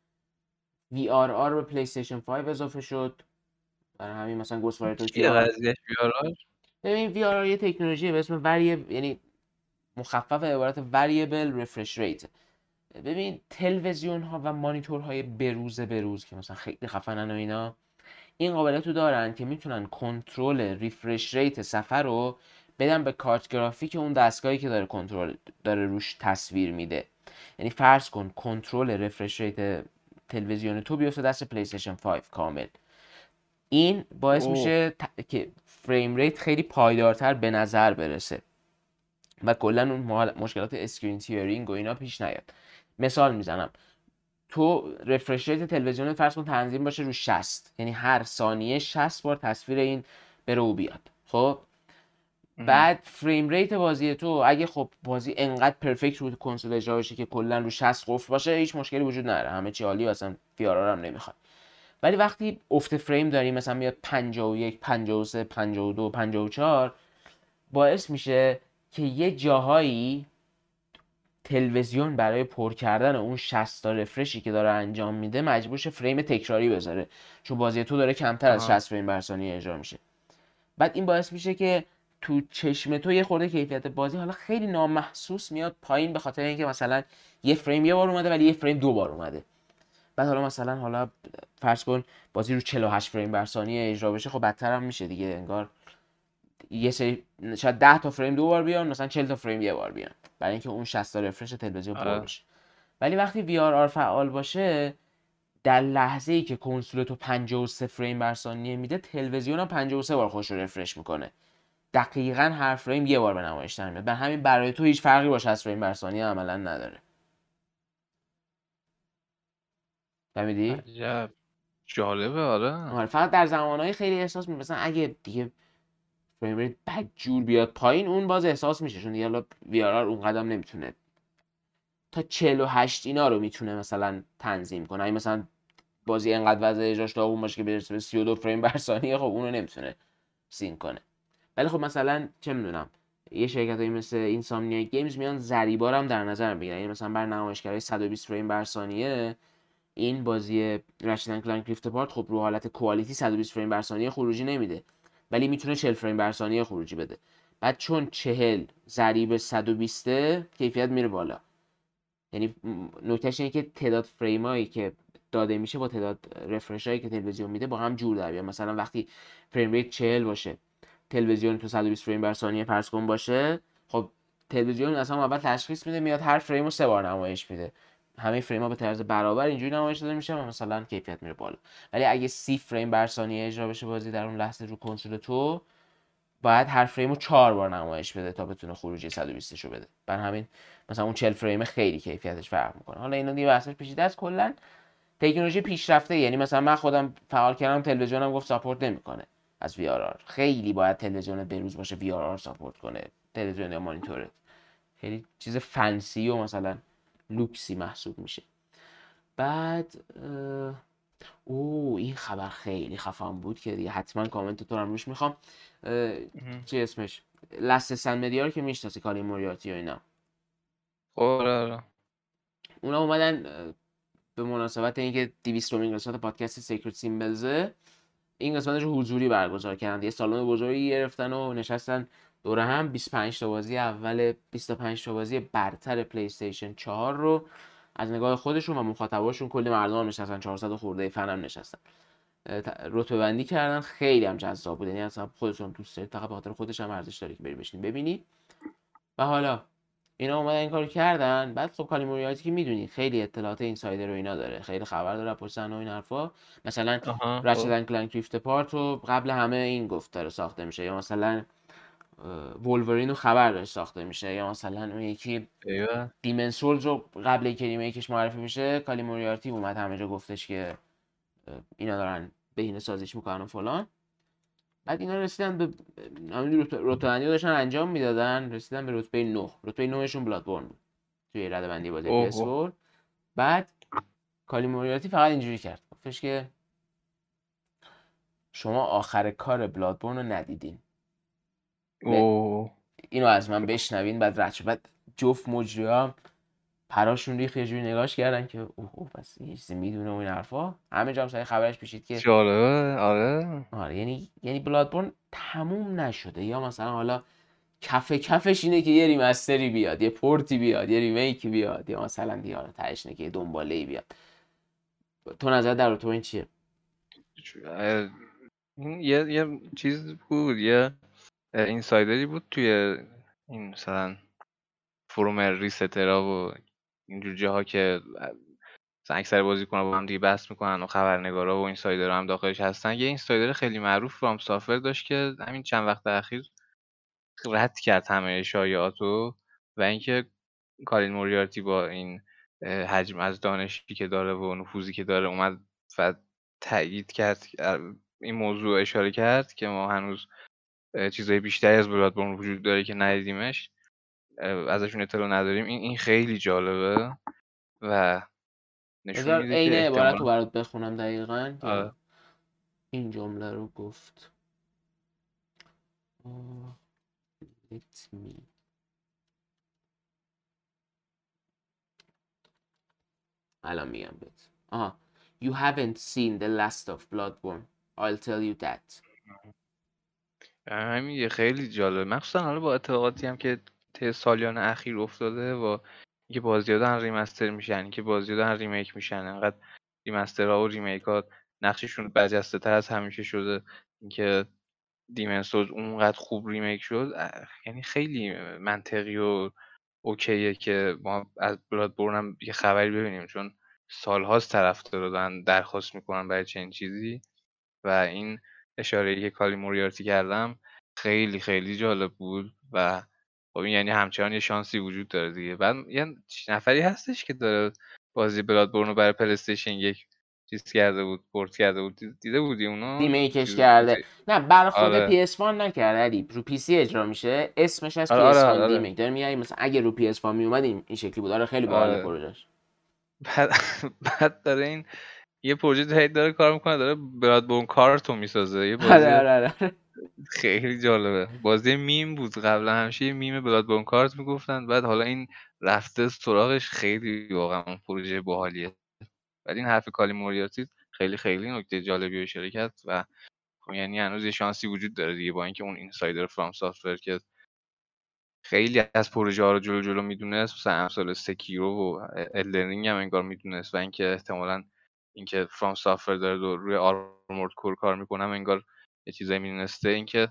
VRR به پلی استیشن 5 اضافه شد، برای همین مثلا گوست فایر چیه توکیو. قضیهش بیارار؟ ببین VRR یه تکنولوژی به اسم یعنی مخفف عبارت Variable Refresh Rate. ببین تلویزیون ها و مانیتورهای بروز که مثلا خیلی خفنن و اینا، این قابلیت رو دارن که میتونن کنترل ریفرش ریت صفحه رو بدن به کارت گرافیک اون دستگاهی که داره روش تصویر میده. یعنی فرض کن کنترل ریفرش ریت تلویزیون تو بیفته دست پلی استیشن 5 کامل، این باعث میشه که فریم ریت خیلی پایدارتر به نظر برسه و کلا اون مشکلات اسکرین تیرینگ و اینا پیش نیاد. مثال میزنم، تو رفرش ریت تلویزیون فرض کن تنظیم باشه رو 60، یعنی هر ثانیه 60 بار تصویر این بره و بیاد. خب بعد فریم ریت بازی تو اگه خب بازی انقدر پرفکت رو کنسول اجرا بشه که کلا رو 60 قفل باشه، هیچ مشکلی وجود نداره، همه چی عالی، اصلا VRR هم نمیخواد. ولی وقتی افت فریم داری، مثلا میاد 51 53 52 54، باعث میشه که یه جاهایی تلویزیون برای پر کردن اون 60 تا رفرشی که داره انجام میده مجبور شه فریم تکراری بذاره، چون بازی تو داره کمتر از 60 فریم بر ثانیه اجرا میشه. بعد این باعث میشه که تو چشم تو یه خورده کیفیت بازی حالا خیلی نامحسوس میاد پایین، به خاطر اینکه مثلا یه فریم یه بار اومده ولی یه فریم دو بار اومده. بعد حالا فرض کن بازی رو 48 فریم بر ثانیه اجرا بشه، خب بدتر هم میشه دیگه، انگار یه سری شاید 10 تا فریم دو بار بیان، مثلا 40 تا فریم یه بار بیان، برای اینکه اون 60 تا رفرش تلویزیون پر بشه. ولی وقتی VRR فعال باشه، در لحظه‌ای که کنسول تو 53 فریم بر ثانیه میده، تلویزیون هم 53 بار خودش رو رفرش میکنه، دقیقاً هر فریم یه بار به نمایش در میاد. برای همین برای تو هیچ فرقی با 60 فریم بر ثانیه عملاً نداره. فهمیدی؟ عجب جالبه. آره فقط در زمانهای خیلی احساس میشه، مثلا اگه دیگه فریم ریت بدجور بیاد پایین، اون باز احساس میشه، چون دیگه حالا VRR اون قدم نمیتونه تا 48 اینا رو میتونه مثلا تنظیم کنه. اگه مثلا بازی انقدر وضع اجراش داغون باشه که برسه به 32 فریم بر ثانیه، خب اونو نمیتونه سین کنه. ولی خب مثلا چه میدونم، یه شرکتایی مثل اینسامنیا گیمز میان ضریبا رو هم در نظر میگیرن، یعنی مثلا بر نمایشگرای 120 فریم بر ثانیه این بازی رشت اند کلانک ریفت اپارت خب رو حالت کوالیتی 120 فریم بر ثانیه خروجی نمیده، ولی میتونه 40 فریم بر ثانیه خروجی بده. بعد چون 40 ضریب 120 کیفیت میره بالا. یعنی نکتهش اینه که تعداد فریمایی که داده میشه با تعداد رفرش هایی که تلویزیون میده با هم جور در بیاد. مثلا وقتی فریم ریت 40 باشه، تلویزیون تو 120 فریم بر ثانیه فرض کن باشه، خب تلویزیون اصلا اول تشخیص میده، میاد هر فریم رو 3 بار نمایش میده، همه فریم ها به طرز برابر اینجوری نمایش داده میشه و مثلا کیفیت میره بالا. ولی اگه 30 فریم بر ثانیه اجرا بشه بازی در اون لحظه رو کنسول تو، باید هر فریم رو 4 بار نمایش بده تا بتونه خروجی 120 رو بده. بر همین مثلا اون 40 فریم خیلی کیفیتش فرق میکنه. حالا اینا دیگه بحثش پیچیده است، کلا تکنولوژی پیشرفته. یعنی مثلا من خودم فعال کردم، تلویزیونم گفت ساپورت نمیکنه از VRR. خیلی باید تلویزیون بروز باشه VRR ساپورت کنه، تلویزیون یا مانیتور خیلی چیز فنسی و مثلا لوکسی محسوب میشه. بعد این خبر خیلی خفن بود که دیگه حتما کامنت تو هم روش میخوام. چی اسمش؟ لست سن مدیا که میشناسی، کالی موریارتی و اینا، آره اونا اومدن به مناسبت اینکه 200مین قسمت پادکست سیکرت سیمبلز این قسمتش رو حضوری برگزار کردن، یه سالن بزرگی گرفتن و نشستن دوره هم 25 تا بازی اول 25 تا بازی برتر پلی استیشن 4 رو از نگاه خودشون و مخاطباشون، کلی مردم هم نشستن، 400 خورده فن هم نشستن، رتبه بندی کردن. خیلی هم جذاب بود، یعنی اصلا خودتون دوست دارید فقط به خاطر خودش هم ارزش داره که بری بشین ببینی. و حالا اینا اومدن این کارو کردن. بعد خب کالین موریارتی که میدونی خیلی اطلاعات اینسایدر و اینا داره، خیلی خبر داره پشت صحنه و این حرفا. مثلا رچت اند کلنک ریفت پارت رو قبل همه این گفت داره ساخته میشه، یا مثلا وولورین رو خبر داشت ساخته میشه، یا مثلا اون یکی دیمن سولز رو قبل اینکه ریمیکش معرفی بشه کالین موریارتی اومد همه جا گفتش که اینا دارن بهینه سازیش میکنن و فلان. بعد اینا رسیدن به رتبه بندی داشتن انجام میدادن، رسیدن به رتبه 9. رتبه 9 شون بلادبورن بود توی رده بندی بازی PS4. بعد کالین موریارتی فقط اینجوری کرد، گفتش که شما آخر کار بلادبورن رو ندیدین، اینو از من بشنوین. بعد جفت مجریام پراشون ریخت، یه جوری نگاش کردن که اوه پس یه چیزی میدونه و این حرفا. همه جا هم سر خبرش پیشید که جالبه. آره یعنی بلادبورن تموم نشده، یا مثلا حالا کفش اینه که یه ریمستری بیاد، یه پورتی بیاد، یه ریمیکی بیاد، یا مثلا دیگه تهش اینه که یه دنباله‌ای بیاد. تو نظر در تو این چیه؟ یه چیز بود، یه اینسایدری بود توی این مثلا فروم ریسترا و اینجور جاها که اکثر بازیکن‌ها با هم دیگه بحث میکنن و خبرنگارا و اینسایدرها هم داخلش هستن. یه اینسایدر خیلی معروف فرام سافر داشت که همین چند وقت اخیر رد کرد همه شایعاتو، و اینکه کالین موریارتی با این حجم از دانشی که داره و نفوذی که داره اومد و تأیید کرد، این موضوع اشاره کرد که ما هنوز چیزای بیشتری از بلادبورن وجود داره که ندیدیمش، ازشون اطلاع نداریم. این خیلی جالبه و نشون میده این که عبارت رو احتمال برات بخونم دقیقاً که این جمله رو گفت. Let me الان میگم بهت. You haven't seen the last of Bloodborne. I'll tell you that. همین خیلی جالبه، مخصوصا حالا با اتفاقاتی هم که طی سالیان اخیر افتاده و اینکه بازی‌ها دارن ریمستر میشن، اینکه بازی‌ها دارن ریمیک میشن، انقدر ریمسترها و ریمیک‌ها نقششون برجسته‌تر از همیشه شده، اینکه دیمن سولز اونقدر خوب ریمیک شد، یعنی خیلی منطقی و اوکیه که ما از بلادبورن هم یه خبری ببینیم، چون سال‌هاست طرفدارا دارن درخواست میکنن برای چنین چیزی. و این اشاره‌ای که کالین موریارتی کردم خیلی خیلی جالب بود و خب این یعنی همچنان یه شانسی وجود داره دیگه. بعد یه نفری هستش که داره بازی بلادبورن رو برای پلی‌استیشن 1 چیز کرده بود، پورت کرده بود، دیده بودی اونو؟ ریمیکش کرده. نه برای خود PS1 نکرده، علی رو PC اجرا میشه، اسمش از PS1 ریمیک داره میاد. مثلا اگه رو PS1 میومد این شکلی بود. خیلی باحال پروژهش. بعد داره این یه پروژه جدید داره کار میکنه، داره بلادبورن کارتو میسازه، یه بازی خیلی جالبه. بازی میم بود قبلا، همیشه یه میم بلادبورن کارت میگفتن، بعد حالا این رفته سراغش، خیلی واقعا پروژه باحالیه. بعد این حرف کالین موریارتی خیلی خیلی نکته جالبی اشاره کرد و یعنی هنوز یه شانسی وجود داره دیگه، با اینکه اون اینسایدر فرام سافت‌ور که خیلی از پروژه ها رو جلو میدونست، مثلا امثال سکیرو و الدرینگ هم انگار میدونست، و اینکه احتمالاً اینکه فرام سافت‌ور داره روی آرمورد کور کار میکنه انگار یه چیزایی میدونسته. اینکه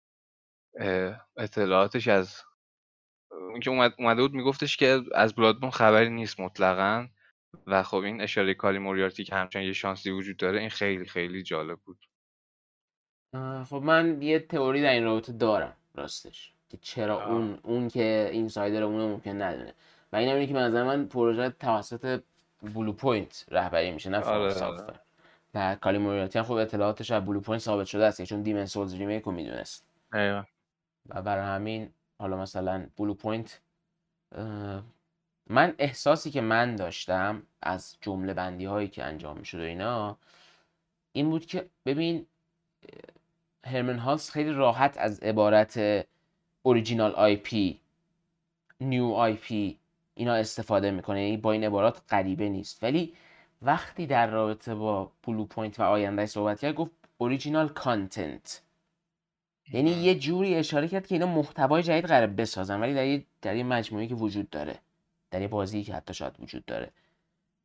اطلاعاتش از اینکه اومده بود میگفتش که از بلادبورن خبری نیست مطلقاً، و خب این اشاره کالین موریارتی که همچنان یه شانسی وجود داره، این خیلی خیلی جالب بود. خب من یه تئوری در این رابطه دارم راستش، که چرا اون که اینسایدر اون ممکن ندونه، و این اینه که به نظر من پروژه توسط بلو پوینت رهبری میشه، نه فرام سافت‌ور. و کالین موریارتی هم خب اطلاعاتش از بلو پوینت ثابت شده است، چون دیمن سولز ریمیک رو میدونست. و برای همین حالا مثلا بلو پوینت، من احساسی که من داشتم از جمله بندی هایی که انجام میشد و اینا این بود که ببین هرمن هالس خیلی راحت از عبارت اوریجینال آی پی، نیو آی پی اینا استفاده میکنه، یعنی با این عبارات غریبه نیست. ولی وقتی در رابطه با بلو پوینت و آینده صحبت کرد گفت اوریجینال کانتنت، یعنی یه جوری اشاره کرد که اینا محتوای جدید قراره بسازن، ولی در یه مجموعه‌ای که وجود داره، در یه بازی که حتی شاید وجود داره.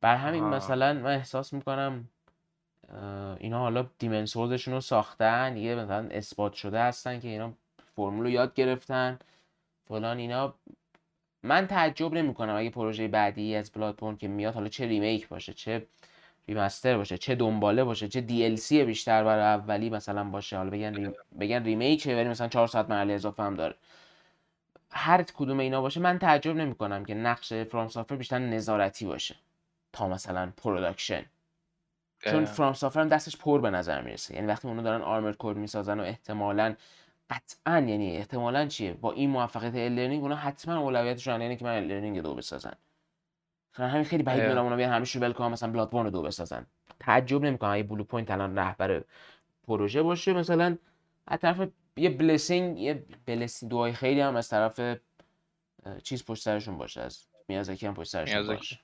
بر همین مثلا من احساس میکنم اینا حالا دیمن سولزشون رو ساختن، یه مثلا اثبات شده هستن که اینا فرمول رو یاد گرفتن فلان اینا. من تعجب نمیکنم اگه پروژه بعدی از بلادبورن که میاد، حالا چه ریمیک باشه، چه ریمستر باشه، چه دنباله باشه، چه دی ال سی بیشتر برای اولی مثلا باشه، حالا بگن ریمیکه ولی مثلا 400 مرحله اضافه هم داره، هر کدوم اینا باشه من تعجب نمیکنم که نقش فرام سافر بیشتر نظارتی باشه تا مثلا پروداکشن. چون فرام سافر هم دستش پر به نظر میرسه، یعنی وقتی اونو دارن آرمر کد میسازن و احتمالاً قطعاً، یعنی احتمالاً چیه، با این موفقیت الرنینگ اونا حتما اولویتشون اینه که من الرنینگ 2 بسازن. همین خیلی بعید میدونم اونا بیان همیشه ول کنن مثلا بلادبورن 2 بسازن. تعجب نمیکنم اگه بلو پوینت الان رهبر پروژه باشه، مثلا از طرف یه بلسینگ دعای خیلی هم از طرف چیز پشت سرشون باشه، از میازاکی هم پشت سرشون باشه.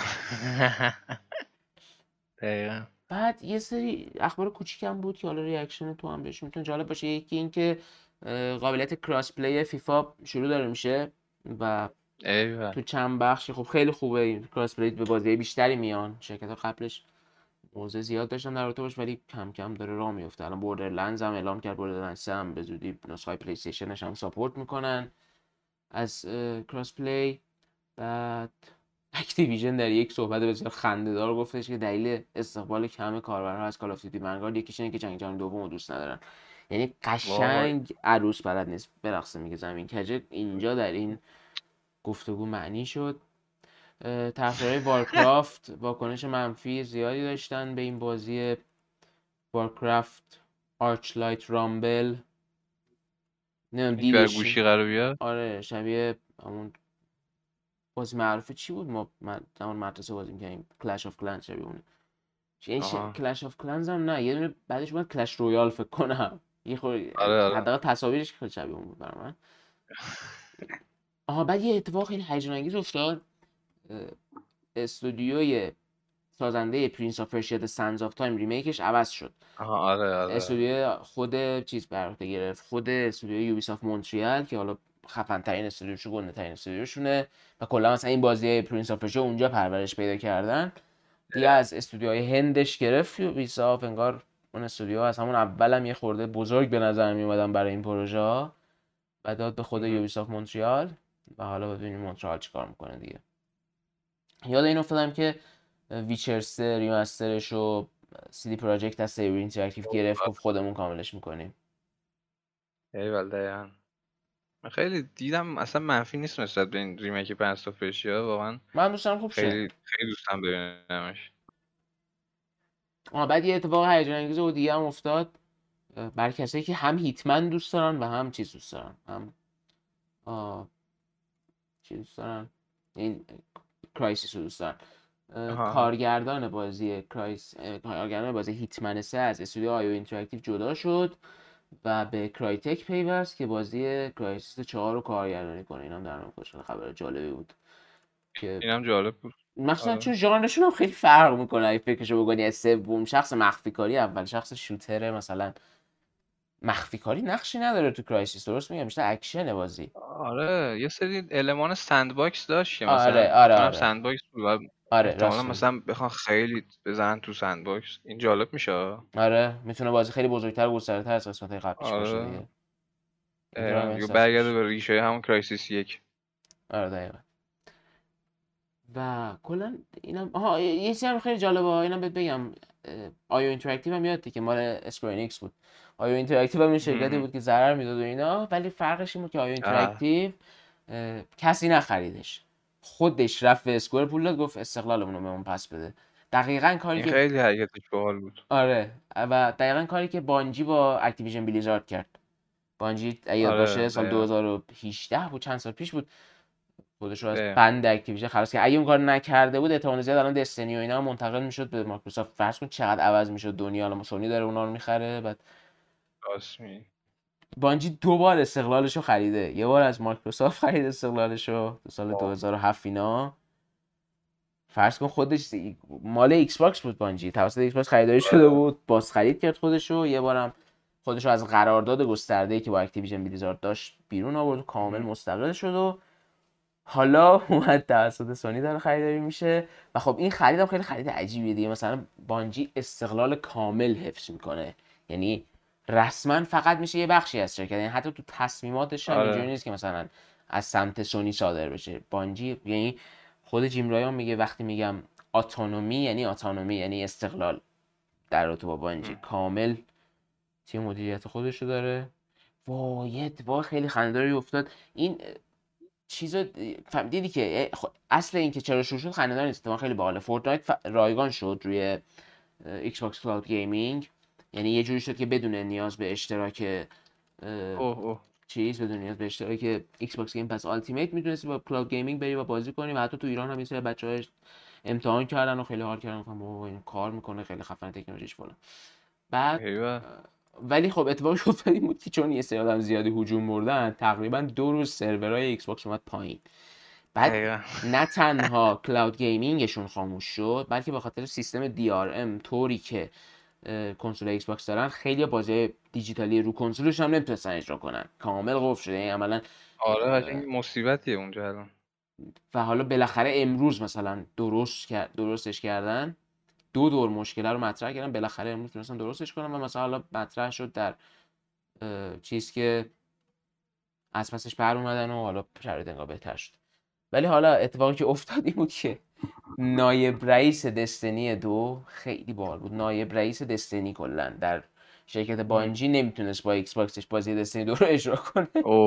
دقیقاً. بعد یه سری اخبار کوچیکم بود که حالا ریاکشن تو هم بهش میتونه جالب باشه. یکی این که قابلیت کراس پلی فیفا شروع داره میشه و تو چند بخش خب خیلی خوبه این کراس پلی، به بازی بیشتری میان. شرکت‌ها قبلش موضوع زیاد داشتن در رابطه باش ولی کم کم داره راه میفته. الان بوردرلندز هم اعلام کرد بوردرلندز 3 هم به زودی نسخه پلی استیشنش هم ساپورت میکنن از کراس پلی. بعد اکتیویژن در یک صحبت بسیار خنده‌دار گفتش که دلیل استقبال کم کاربرها از کال آف دیوتی ونگارد یکیش اینه که جنگ جهانی دوم رو دوست ندارن. یعنی قشنگ عروس بلد نیست برقصه میگه زمین کجه. اینجا در این گفتگو معنی شد. طرفدارای وارکرافت واکنش منفی زیادی داشتن به این بازی وارکرافت آرچلایت رامبل. نمیدونم دیدش گوشی قرار بیاد. آره شبیه همون بازی معروفه چی بود ما زمان مدرسه بازی می‌کردیم، کلش آف کلنز شبیه اون. این کلش آف کلنز هم نه، یه دونه بعدش بود کلش رویال فکر کنم، یه خورده حداقل تصاویرش خیلی شبیه اون بود برای من. بعد یه اتفاق خیلی هیجان انگیز افتاد. استودیوی سازنده پرینس آف پرشیا سنز آف تایم ریمیکش عوض شد. آره. استودیو خود چیز برعهده گرفت، خود استودیو یوبیسافت مونترال که حالا خفن ترین استودیوشون، گنده ترین استودیوشونه و کلا مثلا این بازی پرینس آف پرشیا اونجا پرورش پیدا کردن. دیگه از استودیوهای هندش گرفت یوبیسافت. انگار اون استودیو از همون اولم یه خورده بزرگ به نظر می اومدن برای این پروژه ها و داد به خود یوبیسافت مونترال و حالا ببینیم مونترال چیکار میکنه دیگه. یاد این افتادم که ویچر 3 ریمسترش رو CD پراجکت از سیبر اینتراکتیو گرفت، گفت خودمون کاملش میکنیم. ایول دقیقاً. من خیلی دیدم اصلا منفی نیست نسبت به این ریمیک پرنس آف پرشیا، واقعا من دوست دارم خوب شه. خیلی دوستم ببینمش. بعد یه اتفاق هیجان انگیز و دیگه هم افتاد برای کسایی که هم هیتمن دوست دارن و هم چیز دوست دارن، هم چی دوست دارن، این کرایسیس رو دوست دارن. کارگردان بازی کارگردان بازی هیتمن 3 از استودیو آیو اینتراکتیو جدا شد و به کرایتک پیوست که بازی کرایسیس 4 رو کارگردانی کنه. اینم در مورد خودش خبر جالبی بود که اینم جالب بود مثلا چون ژانرشون هم خیلی فرق میکنه. اگه فکرشو بکنی از سوم شخص مخفی کاری، اول شخص شوتره، مثلا مخفی کاری نقشی نداره تو کرایسیس، درست میگم بیشتر اکشن بازی. آره یه سری المان سند باکس داشت که مثلا آره سند باکس بود. احتمالاً مثلا بخوان خیلی بزنن تو سند باکس این جالب میشه. آره میتونه بازی خیلی بزرگتر و گسترده‌تر از قسمت‌های قبلیش باشه دیگه. دیگه برگرده به ریشه همون کرایسیس 1. آره دقیقاً. و کلا اینم یه چیزی هم خیلی جالبه، اینم بهت بگم. آیو اینتراکتیو هم یادته که مال اسکوئر انیکس بود. آیو اینتراکتیو هم این شرکتی بود که ضرر میداد و اینا، ولی فرقش این بود که آیو اینتراکتیو کسی نخریدش، خودش رفت به اسکوئر پول داد، گفت استقلالمون رو بهمون پس بده. دقیقاً کاری که خیلی حرکتش باحال بود. آره و دقیقاً کاری که بانجی با اکتیویژن بلیزارد کرد. بانجی یاد باشه سال 2018 بود، چند سال پیش بود، خودش رو از بند اکتیویژن خلاص کرد. اگه اون کار نکرده بود احتمال زیاد الان دستینی و اینا منتقل میشد به مایکروسافت. فرض کن چقدر عوض میشد دنیا. الان سونی داره اونا رو میخره. بعد بانجی 2 بار استقلالش رو خریده، یه بار از مایکروسافت خرید استقلالش رو تو سال 2007 اینا. فرض کن خودش مال ایکس باکس بود، بانجی توسط ایکس باکس خریداری شده بود، باز خرید کرد خودش رو. یه بارم خودش رو از قرارداد گسترده‌ای که با اکتیویژن بلیزارد داشت بیرون آورد، کامل مستقل شد و حالا اومد توسط سونی داره خریداری میشه و خب این خریدم خیلی خرید عجیبیه دیگه. مثلا بانجی استقلال کامل حفظ میکنه، یعنی رسما فقط میشه یه بخشی از شرکت، یعنی حتی تو تصمیماتش هم اینجوری آره نیست که مثلا از سمت سونی صادر بشه. بانجی یعنی خود جیم رایان میگه وقتی میگم اتونومی یعنی اتونومی، یعنی استقلال در رابطه با بانجی کامل، تیم مدیریت خودشو داره. وای خیلی خنده‌داری افتاد این چیزا. دیدی که اصل این که چرا شروع شد خنده‌دار نیست، اتفاقا خیلی باحاله. فورتنایت رایگان شد روی ایکس باکس کلاود گیمینگ، یعنی یه جوری شد که بدون نیاز به اشتراک بدون نیاز به اشتراک ایکس باکس گیم پس التیمیت میتونستی با کلاود گیمینگ بری و بازی کنی. و حتی تو ایران هم یه سری بچه‌ها امتحان کردن و خیلی حال کردن، گفتن این کار میکنه، خیلی خفن تکنولوژیش فلان. بعد ولی خب اتفاقش افتاد این بود که چون یه سری آدم زیادی هجوم بردن، تقریبا 2 روز سرورهای ایکس باکس اومد پایین. بعد نه تنها کلاود گیمینگشون خاموش شد، بلکه به خاطر سیستم DRM طوری که کنسول ایکس باکس دارن، خیلی بازی دیجیتالی رو کنسولش هم نمیتونستن اجرا کنن، کامل قفل شده. یعنی عملاً آره مصیبتیه اونجا الان. و حالا بالاخره امروز مثلا درستش کردن. 2 دور مشکل رو مطرح کردن، بالاخره امروز تونستن درستش کنن و مثلا حالا مطرح شد در چیز که از پسش بر اومدن و حالا شرایط انگار بهتر شد. ولی حالا اتفاقی که افتاد این بود که نایب رئیس دستنی 2 خیلی باحال بود. نایب رئیس دستنی کلا در شرکت بانجی نمیتونست با ایکس باکسش بازی دستنی 2 رو اجرا کنه.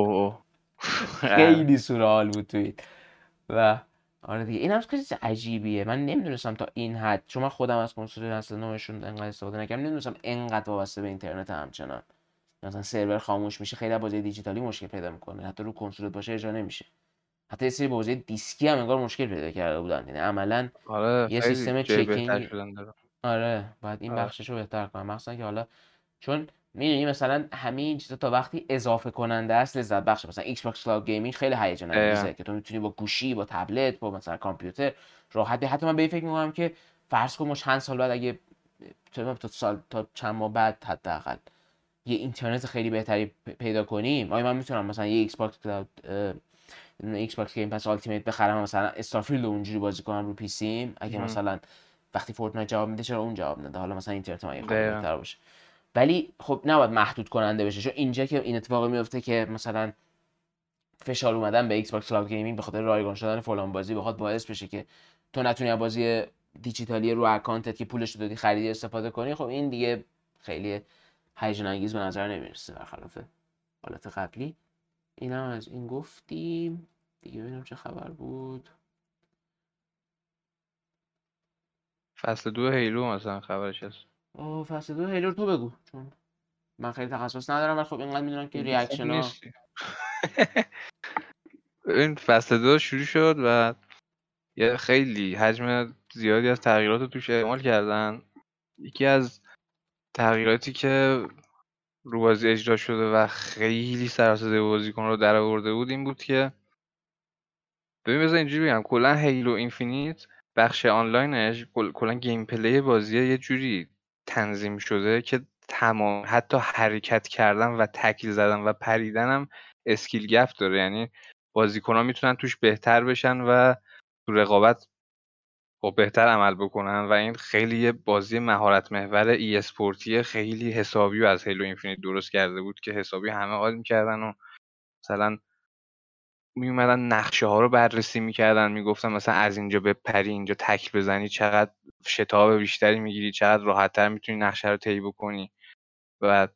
خیلی سورئال بود توی. و آره دیگه این هم خیلی عجیبیه. من نمیدونستم تا این حد، چون من خودم از کنسول نسل نوشون انقدر استفاده نکردم، نمیدونستم انقدر وابسته به اینترنت همچنان. مثلا سرور خاموش میشه، خیلی بازی دیجیتالی مشکل پیدا میکنه، حتی رو کنسولت باشه اجرا نمیشه. حتی یه سری بازی دیسکی هم انگار مشکل پیدا کرده بودن، یعنی عملاً یه سیستم چکینگ. آره باید این بخشش رو بهتر کنم، مثلا که حالا چون میدونی مثلا همین چیزا تا وقتی اضافه کننده است لذت بخشه. مثلا ایکس باکس کلاود گیمینگ خیلی هیجان انگیزه که تو میتونی با گوشی، با تبلت، با مثلا کامپیوتر راحت. حتی من به این فکر میکنم که فرض کن ما چند سال بعد، اگه تا چند ماه بعد حداقل یه اینترنت خیلی بهتری پیدا کنیم، آیا من میتونم مثلا یه ایکس باکس کلاود ایکس باکس گیم پس التیمیت بخرم، مثلا استارفیلد رو اونجوری بازی کنم رو پی سیم، اگه مثلا وقتی فورتنایت جواب میده چرا اون جواب نده، حالا مثلا اینترنت ما یه خورده بهتر باشه. ولی خب نباید محدود کننده بشه، چون اینجا که این اتفاق میفته که مثلا فشار اومدن به ایکس باکس کلاود گیمینگ به خاطر رایگان شدن فلان بازی بخواد باعث بشه که تو نتونی از بازی دیجیتالی رو اکانتت که پولش رو دادی خریدی استفاده کنی، خب این دیگه خیلی هیجان انگیز به نظر نمیرسه برخلاف حالت قبلی. اینم از این گفتیم دیگه. ببینم چه خبر بود. فصل 2 هیلو مثلا خبرش هست. فصل 2 هیلو تو بگو، چون من خیلی تخصص ندارم، ولی خب اینقدر میدونم که ریاکشن ها. این فصل 2 شروع شد و یه خیلی حجم زیادی از تغییرات رو توش اعمال کردن. یکی از تغییراتی که رو بازی اجرا شده و خیلی سر و صدای بازیکن رو در آورده بود این بود که ببین بذار اینجوری بگم، کلا هیلو اینفینیت بخش آنلاینش کلا گیم پلی بازی یه جوری تنظیم شده که تمام حتی حرکت کردن و تکل زدن و پریدن هم اسکیل گپ داره. یعنی بازیکن‌ها میتونن توش بهتر بشن و تو رقابت با بهتر عمل بکنن و این خیلی یه بازی مهارت محور ای اسپورتی خیلی حسابی از هیلو اینفینیت درست کرده بود که حسابی همه حال می‌کردن و مثلا میومدن نقشه ها رو بررسی میکردن، میگفتن مثلا از اینجا بپری، اینجا تکل بزنی چقدر شتاب بیشتری میگیری، چقدر راحت‌تر میتونی نقشه رو طی بکنی. و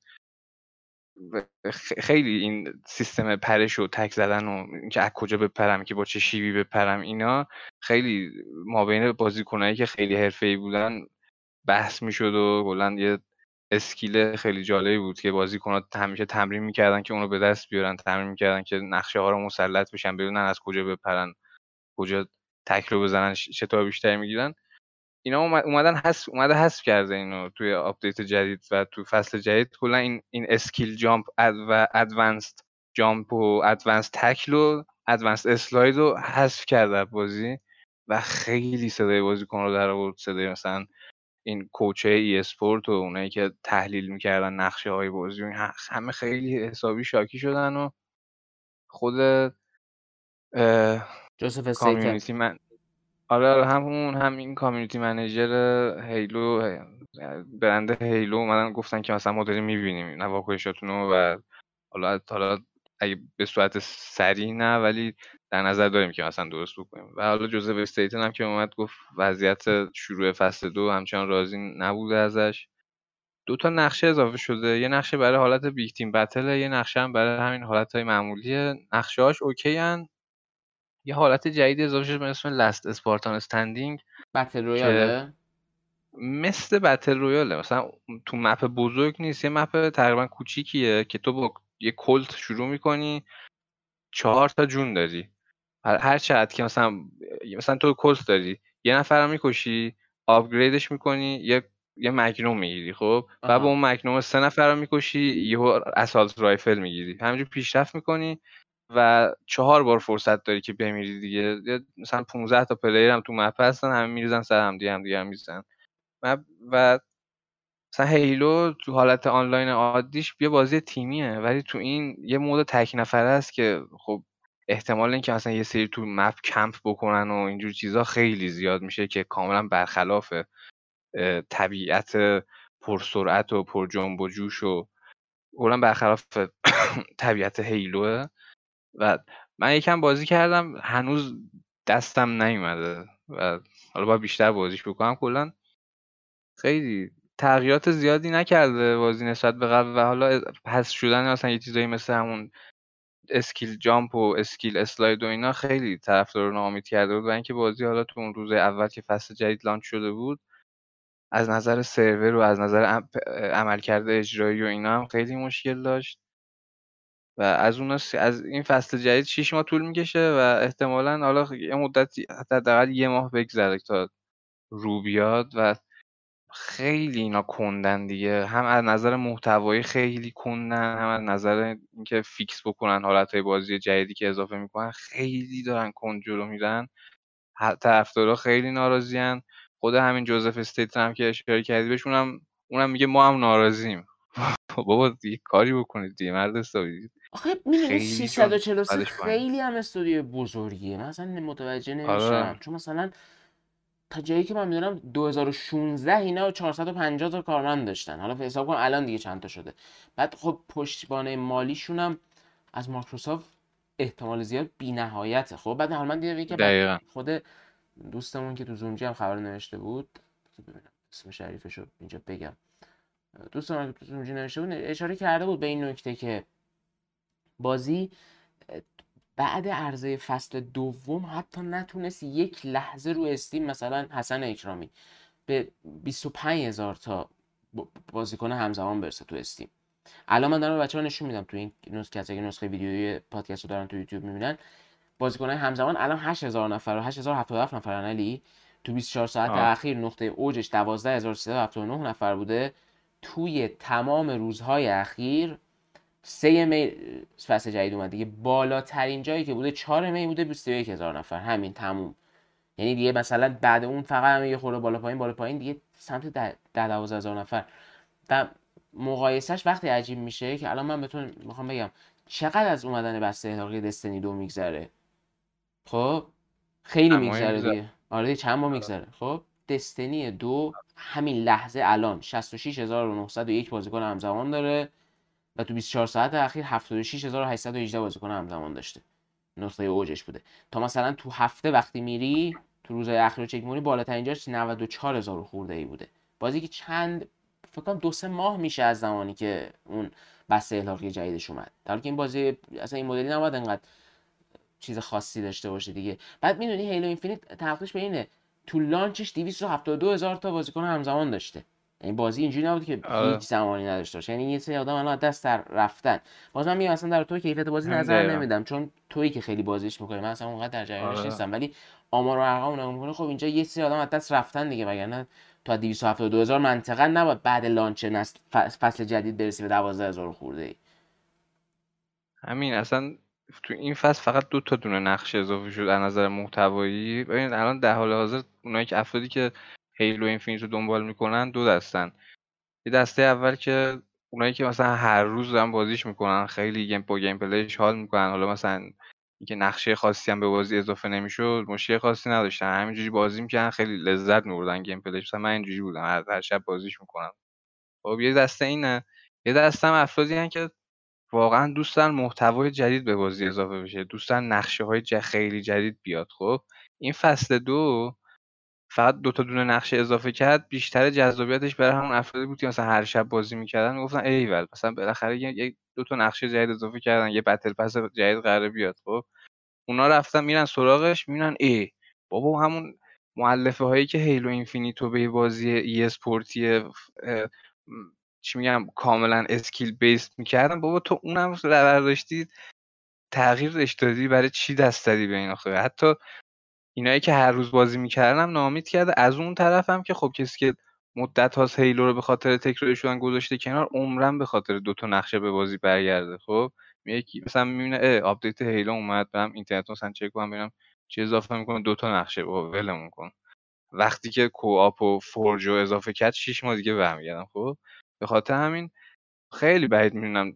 خیلی این سیستم پرش و تک زدن و اینکه از کجا بپرم، که با چه شیبی بپرم، اینا خیلی مابین بازیکنایی که خیلی حرفه‌ای بودن بحث میشد و کلا یه اسکیل خیلی جالبی بود که بازیکن‌ها همیشه تمرین میکردن که اونو به دست بیارن، تمرین میکردن که نقشه ها رو مسلط بشن، بدونن از کجا بپرن، کجا تکل رو بزنن، شتاب بیشتری میگیرن. اینا اومده حذف کرده اینو توی آپدیت جدید و تو فصل جدید. کلا این اسکیل جامپ و ادوانسد جامپ و ادوانسد تکل و ادوانسد اسلاید رو حذف کرده بازی و خیلی صدای بازیکن رو در آورد. صدای مثلا این کوچه ای اسپورت و اونایی که تحلیل میکردن نقشه های بازی و همه خیلی حسابی شاکی شدن و خود جوزف استیتن. کامیونیتی من آره همین کامیونیتی منیجر هیلو، برند هیلو اومدن گفتن که مثلا ما داریم میبینیم نواکشاتونو و حالا اگه به صورت سریع نه ولی در نظر داریم که مثلا درست بکنیم. و حالا جوزف استیتن هم که اومد گفت وضعیت شروع فصل 2 همچنان راضی نبوده ازش. 2 تا نقشه اضافه شده، یه نقشه برای حالت بیگ تیم بتله، یه نقشه هم برای همین حالتهای معمولیه. نقشه‌هاش اوکی ان. یه حالت جدید اضافه شده به اسم لست اسپارتان استندینگ بتل که رویاله. مثل بتل رویاله، مثلا تو مپ بزرگ نیست، یه مپ تقریبا کوچیکیه که تو با یه کلت شروع میکنی، 4 تا جون داری. هر چقدر که مثلا تو کلت داری، یه نفر رو میکشی، آپگریدش میکنی، یه مگنوم میگیری. خب بعد با آها. اون مگنوم 3 نفر رو میکشی، یهو اسالت رایفل میگیری. همینجور پیشرفت میکنی و 4 بار فرصت داری که بمیری دیگه. مثلا 15 تا پلیر هم تو مپ هستن، همه میریزن سر هم میزنن. و مثلا هیلو تو حالت آنلاین عادیش یه بازی تیمیه، ولی تو این یه مود تک نفره است که خب احتمال اینکه مثلا یه سری تو مپ کمپ بکنن و اینجور چیزا خیلی زیاد میشه که کاملا برخلاف طبیعت پرسرعت و پر جنب و جوش و کلا برخلاف طبیعت هیلوه. و من یکم بازی کردم، هنوز دستم نیومده و حالا باید بیشتر بازیش بکنم. کلا خیلی تغییرات زیادی نکرده بازی نسبت به قبل و حالا حذف شدن مثلا یه چیزایی مثل همون اسکیل جامپ و اسکیل اسلاید و اینا خیلی طرفدارا رو ناامید کرده بود. و اینکه بازی حالا تو اون روز اول که فصل جدید لانچ شده بود، از نظر سرور و از نظر عملکرد اجرایی و اینا هم خیلی مشکل داشت. و از این فصل جدید 6 ماه طول میکشه و احتمالاً حالا یه مدتی حداقل یه ماه بگذره تا رو بیاد. و خیلی اینا کندن دیگه، هم از نظر محتوایی خیلی کندن، هم از نظر اینکه فیکس بکنن حالتهای بازی جدیدی که اضافه میکنن خیلی دارن کند جلو میرن. طرفدارا خیلی ناراضیان. خود همین جوزف استیتن هم که اشاره کردی بهش، اونم میگه ما هم ناراضیم. بابا دیگه کاری بکنید دیگه مرد حسابی. آخه میدونی خیلی جون 343 بعدش پایین. خیلی هم استودیو بزرگیه، من اصلا متوجه آره نمیشم. چون مثلا تا جایی که من میدونم 2016 اینا 450 تا کارمند داشتن. حالا حساب کن الان دیگه چند تا شده. بعد خب پشتیبان مالیشون هم از مایکروسافت احتمال زیاد بی‌نهایته. خب بعد حالا من دیدم که بعد دقیقا. خود دوستمون که تو زومجی هم خبر نوشته بود، ببینم اسم شریفشو اینجا بگم، دوستمون که تو زومجی نوشته بود اشاره کرده بود به این نکته که بازی بعد عرضه فصل دوم حتی نتونست یک لحظه رو استیم مثلا حسن اکرامی به 25,000 تا بازیکن همزمان برسه تو استیم. الان من دارم بچه‌ها نشون میدم تو این نسخه ویدیویی پادکست رو دارن تو یوتیوب میبینن، بازیکن‌های همزمان الان 8,000 نفر و 8,077 نفرن. علی تو 24 ساعت اخیر نقطه اوجش 12,379 نفر بوده. توی تمام روزهای اخیر 3 می فصل جدید اومد دیگه، بالاترین جایی که بوده 4 می بوده 21,000 نفر، همین تموم. یعنی دیگه مثلا بعد اون فقط هم یه خورده بالا پایین دیگه سمت 12,000 نفر. و مقایسهش وقتی عجیب میشه که الان من بهتون میخوام بگم چقدر از اومدن بسته احتراقی دستنی 2 میگذره. خب خیلی میگذره دیگه. آره چند ماه میگذره. خب دستنی 2 همین لحظه الان 66,901 بازیکن همزمان داره و تو 24 ساعت اخیر 76,818 بازیکن همزمان داشته. نقطه اوجش بوده. تا مثلا تو هفته وقتی میری تو روزهای اخیر چک می‌کنی بالاترین جاش 94,000 خورده ای بوده. بازی که چند فکر کنم 2-3 ماه میشه از زمانی که اون بسته احلاقی جدیدش اومد. در حالی که این بازی اصلا این مدلی نباید انقدر چیز خاصی داشته باشه دیگه. بعد میدونی هیلو اینفینیت تحقیقش به اینه تو لانچش 272,000 تا بازیکن همزمان داشته. یعنی بازی اینجوری نبود که هیچ زمانی نداشته باشه. یعنی یه سری آدم الان دست در رفتن. باز من میگم اصلا در تو کیفیت بازی همین نظر دقیقا. نمیدم چون تویی که خیلی بازیش میکنی، من اصلا اونقدر در جریانش آره نیستم. ولی آمار و ارقام نگاه میکنه خب اینجا یه سری آدم از دست رفتن دیگه، وگرنه تو 272,000 منطقا نباید بعد لانچ فصل جدید برسی به 12,000 خورده ای. همین اصلا تو این فصل فقط 2 تا دونه نقش اضافه شد از نظر محتوایی. ببین الان در حال حاضر اونایی که افرادی که هیلو اینفینیت رو دنبال میکنن 2 دستن. یه دسته اول که اونایی که مثلا هر روز دارن بازیش میکنن، خیلی با گیم پلیش حال میکنن، حالا مثلا اینکه نقشه خاصی هم به بازی اضافه نمیشد مشکل خاصی نداشتن، همینجوری بازی میکردن، خیلی لذت می‌بردن گیم پلیش. مثلا من اینجوری بودم، هر شب بازیش میکنم. خب یه دسته اینه، یه دسته هم افرادی هن که واقعا دوست دارن محتوای جدید به بازی اضافه بشه، دوست دارن نقشه‌های خیلی جدید بیاد. خب این فصل 2 فقط 2 تا دونه نقشه اضافه کرد، بیشتر جذابیتش برای همون افرادی بود که مثلا هر شب بازی می‌کردن میگفتن ایول مثلا بالاخره یک 2 تا نقشه جدید اضافه کردن، یه بتل پس جدید قراره بیاد. خب اونا رفتن میرن سراغش، میبینن بابا همون مؤلفه هایی که هیلو اینفینیتو به یه بازی ای اسپورتی چی میگم کاملا اسکیل بیسد میکردن، بابا تو اونم برداشتی تغییرش دادی، برای چی دست دادی به این آخه؟ حتی اینایی که هر روز بازی میکردن هم ناامید کرده. از اون طرف هم که خب کسی که مدت هاست هیلو رو به خاطر تکرار شدن گذاشته کنار، عمرن به خاطر 2 تا نقشه به بازی برگرده. خب یکی مثلا میبینه آپدیت هیلو اومد، برم اینترنت مثلا چک کنم ببینم چی اضافه میکنه، 2 تا نقشه، بابا ولمون کن. وقتی که کوآپ و فورج رو اضافه کرد 6 ماه دیگه برمیگردم. خب به خاطر همین خیلی بعید میدونم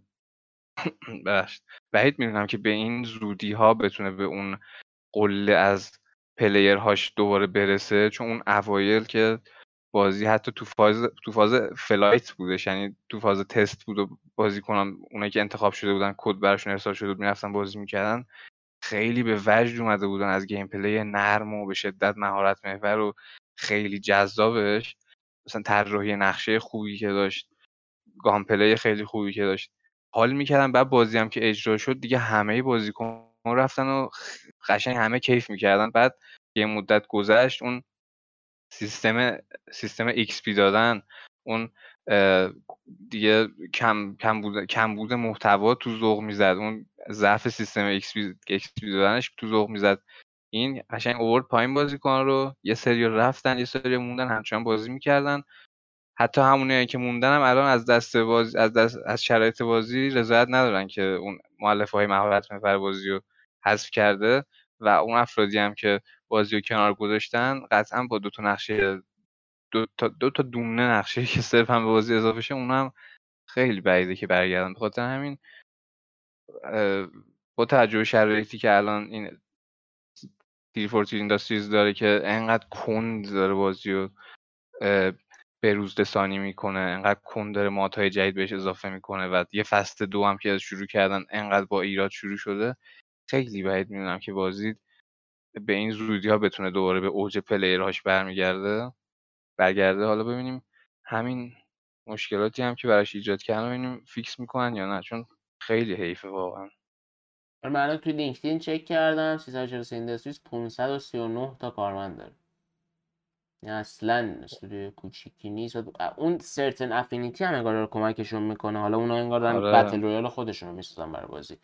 بعید میدونم که به این زودی ها بتونه به اون قله از پلیرهاش دوباره برسه، چون اون اوایل که بازی حتی تو فاز فلایت بودش، یعنی تو فاز تست بود و بازیکنان اونایی که انتخاب شده بودن کد براشون ارسال شده بود میرفتن بازی میکردن، خیلی به وجد اومده بودن از گیم پلی نرم و به شدت مهارت محور و خیلی جذابش. مثلا طراحی نقشه خوبی که داشت، گام پلی خیلی خوبی که داشت، حال میکردن. بعد بازی هم که اجرا شد دیگه همه بازیکن رفتن و قشنگ همه کیف میکردن. بعد یه مدت گذشت، اون سیستم ایکس پی دادن، اون دیگه کم بود محتوا تو ذوق میزد، اون ضعف سیستم ایکس پی دادنش تو ذوق میزد. این قشنگ آورد پایین بازیکن رو، یه سری رفتن یه سری موندن همچنان بازی میکردن. حتی همونایی که موندن هم الان از شرایط بازی رضایت ندارن که اون مؤلفه‌های مهارت محور بازی رو حذف کرده، و اون افرادی هم که بازی رو کنار گذاشتن قطعا با 2 تا نقشه، 2 تا دونه نقشه که صرفا به بازی اضافه شه، اونها هم خیلی بعیده که برگردن. بخاطر همین با توجه به شرایطی که الان این 343 اینداستریز داره که انقدر کند داره بازی رو بروزرسانی میکنه، انقدر کند داره ماتای جدید بهش اضافه میکنه، و یه فصل 2 هم که شروع کردن انقدر با ایراد شروع شده، خیلی بعید میدونم که بازی به این زودی ها بتونه دوباره به اوج پلیرهاش برگرده. حالا ببینیم همین مشکلاتی هم که براش ایجاد کردن ببینیم فیکس میکنن یا نه، چون خیلی حیفه واقعا. من الان توی لینکدین چک کردم 343 اینداستریز 539 تا کارمند داره، اصلا استودیو کوچیکی نیست. و اون سرتن افینیتی هم انگار کمکشون میکنه. حالا اونا انگار دارن بتل رویال خودشون رو میسازن برای بازی.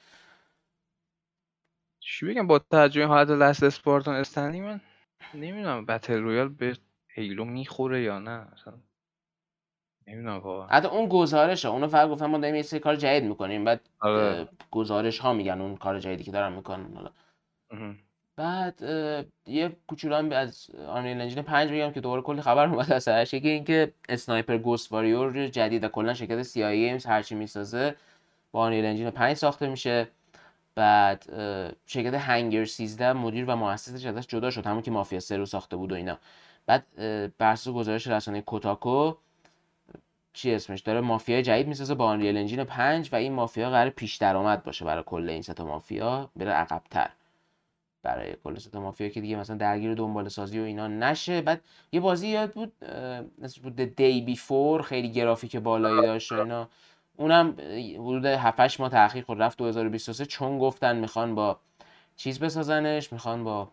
چی بگم با توجه این حالت لست اسپارتان استنی، من نمیدونم بتل رویال به هیلو میخوره یا نه، اصلا نمیدونم واقعا. حتی اون گزارشه، اونو فقط گفتن ما داریم یه سری کار جدید میکنیم، بعد گزارش ها میگن اون کار جدیدی که دارن میکنن. حالا بعد یه کوچولو هم از آنریل انجین 5 میگم که دوباره کلی خبر اومد ازش. یکی این که اسنایپر گوست واریور جدید کلا شرکت سی آی ایمز هرچی میسازه با آنریل انجین 5 ساخته میشه. بعد شرکت هنگر 13 مدیر و مؤسسش ازش جدا شد، همون که مافیا 3 رو ساخته بود و اینا. بعد بر اساس گزارش رسانه کوتاکو چی اسمش داره مافیا جدید میسازه با آنریل انجین 5 و این مافیا قرار پیش درآمد باشه برای کل این سه تا مافیا، بره عقب‌تر برای کل سه تا مافیا که دیگه مثلا درگیر دنبال سازی و اینا نشه. بعد یه بازی یاد بود اسمش بود The Day Before، خیلی گرافیک بالایی داشت و اینا، اونم حدود 7-8 ماه تأخیر خورد رفت 2023، چون گفتن میخوان با چیز بسازنش، میخوان با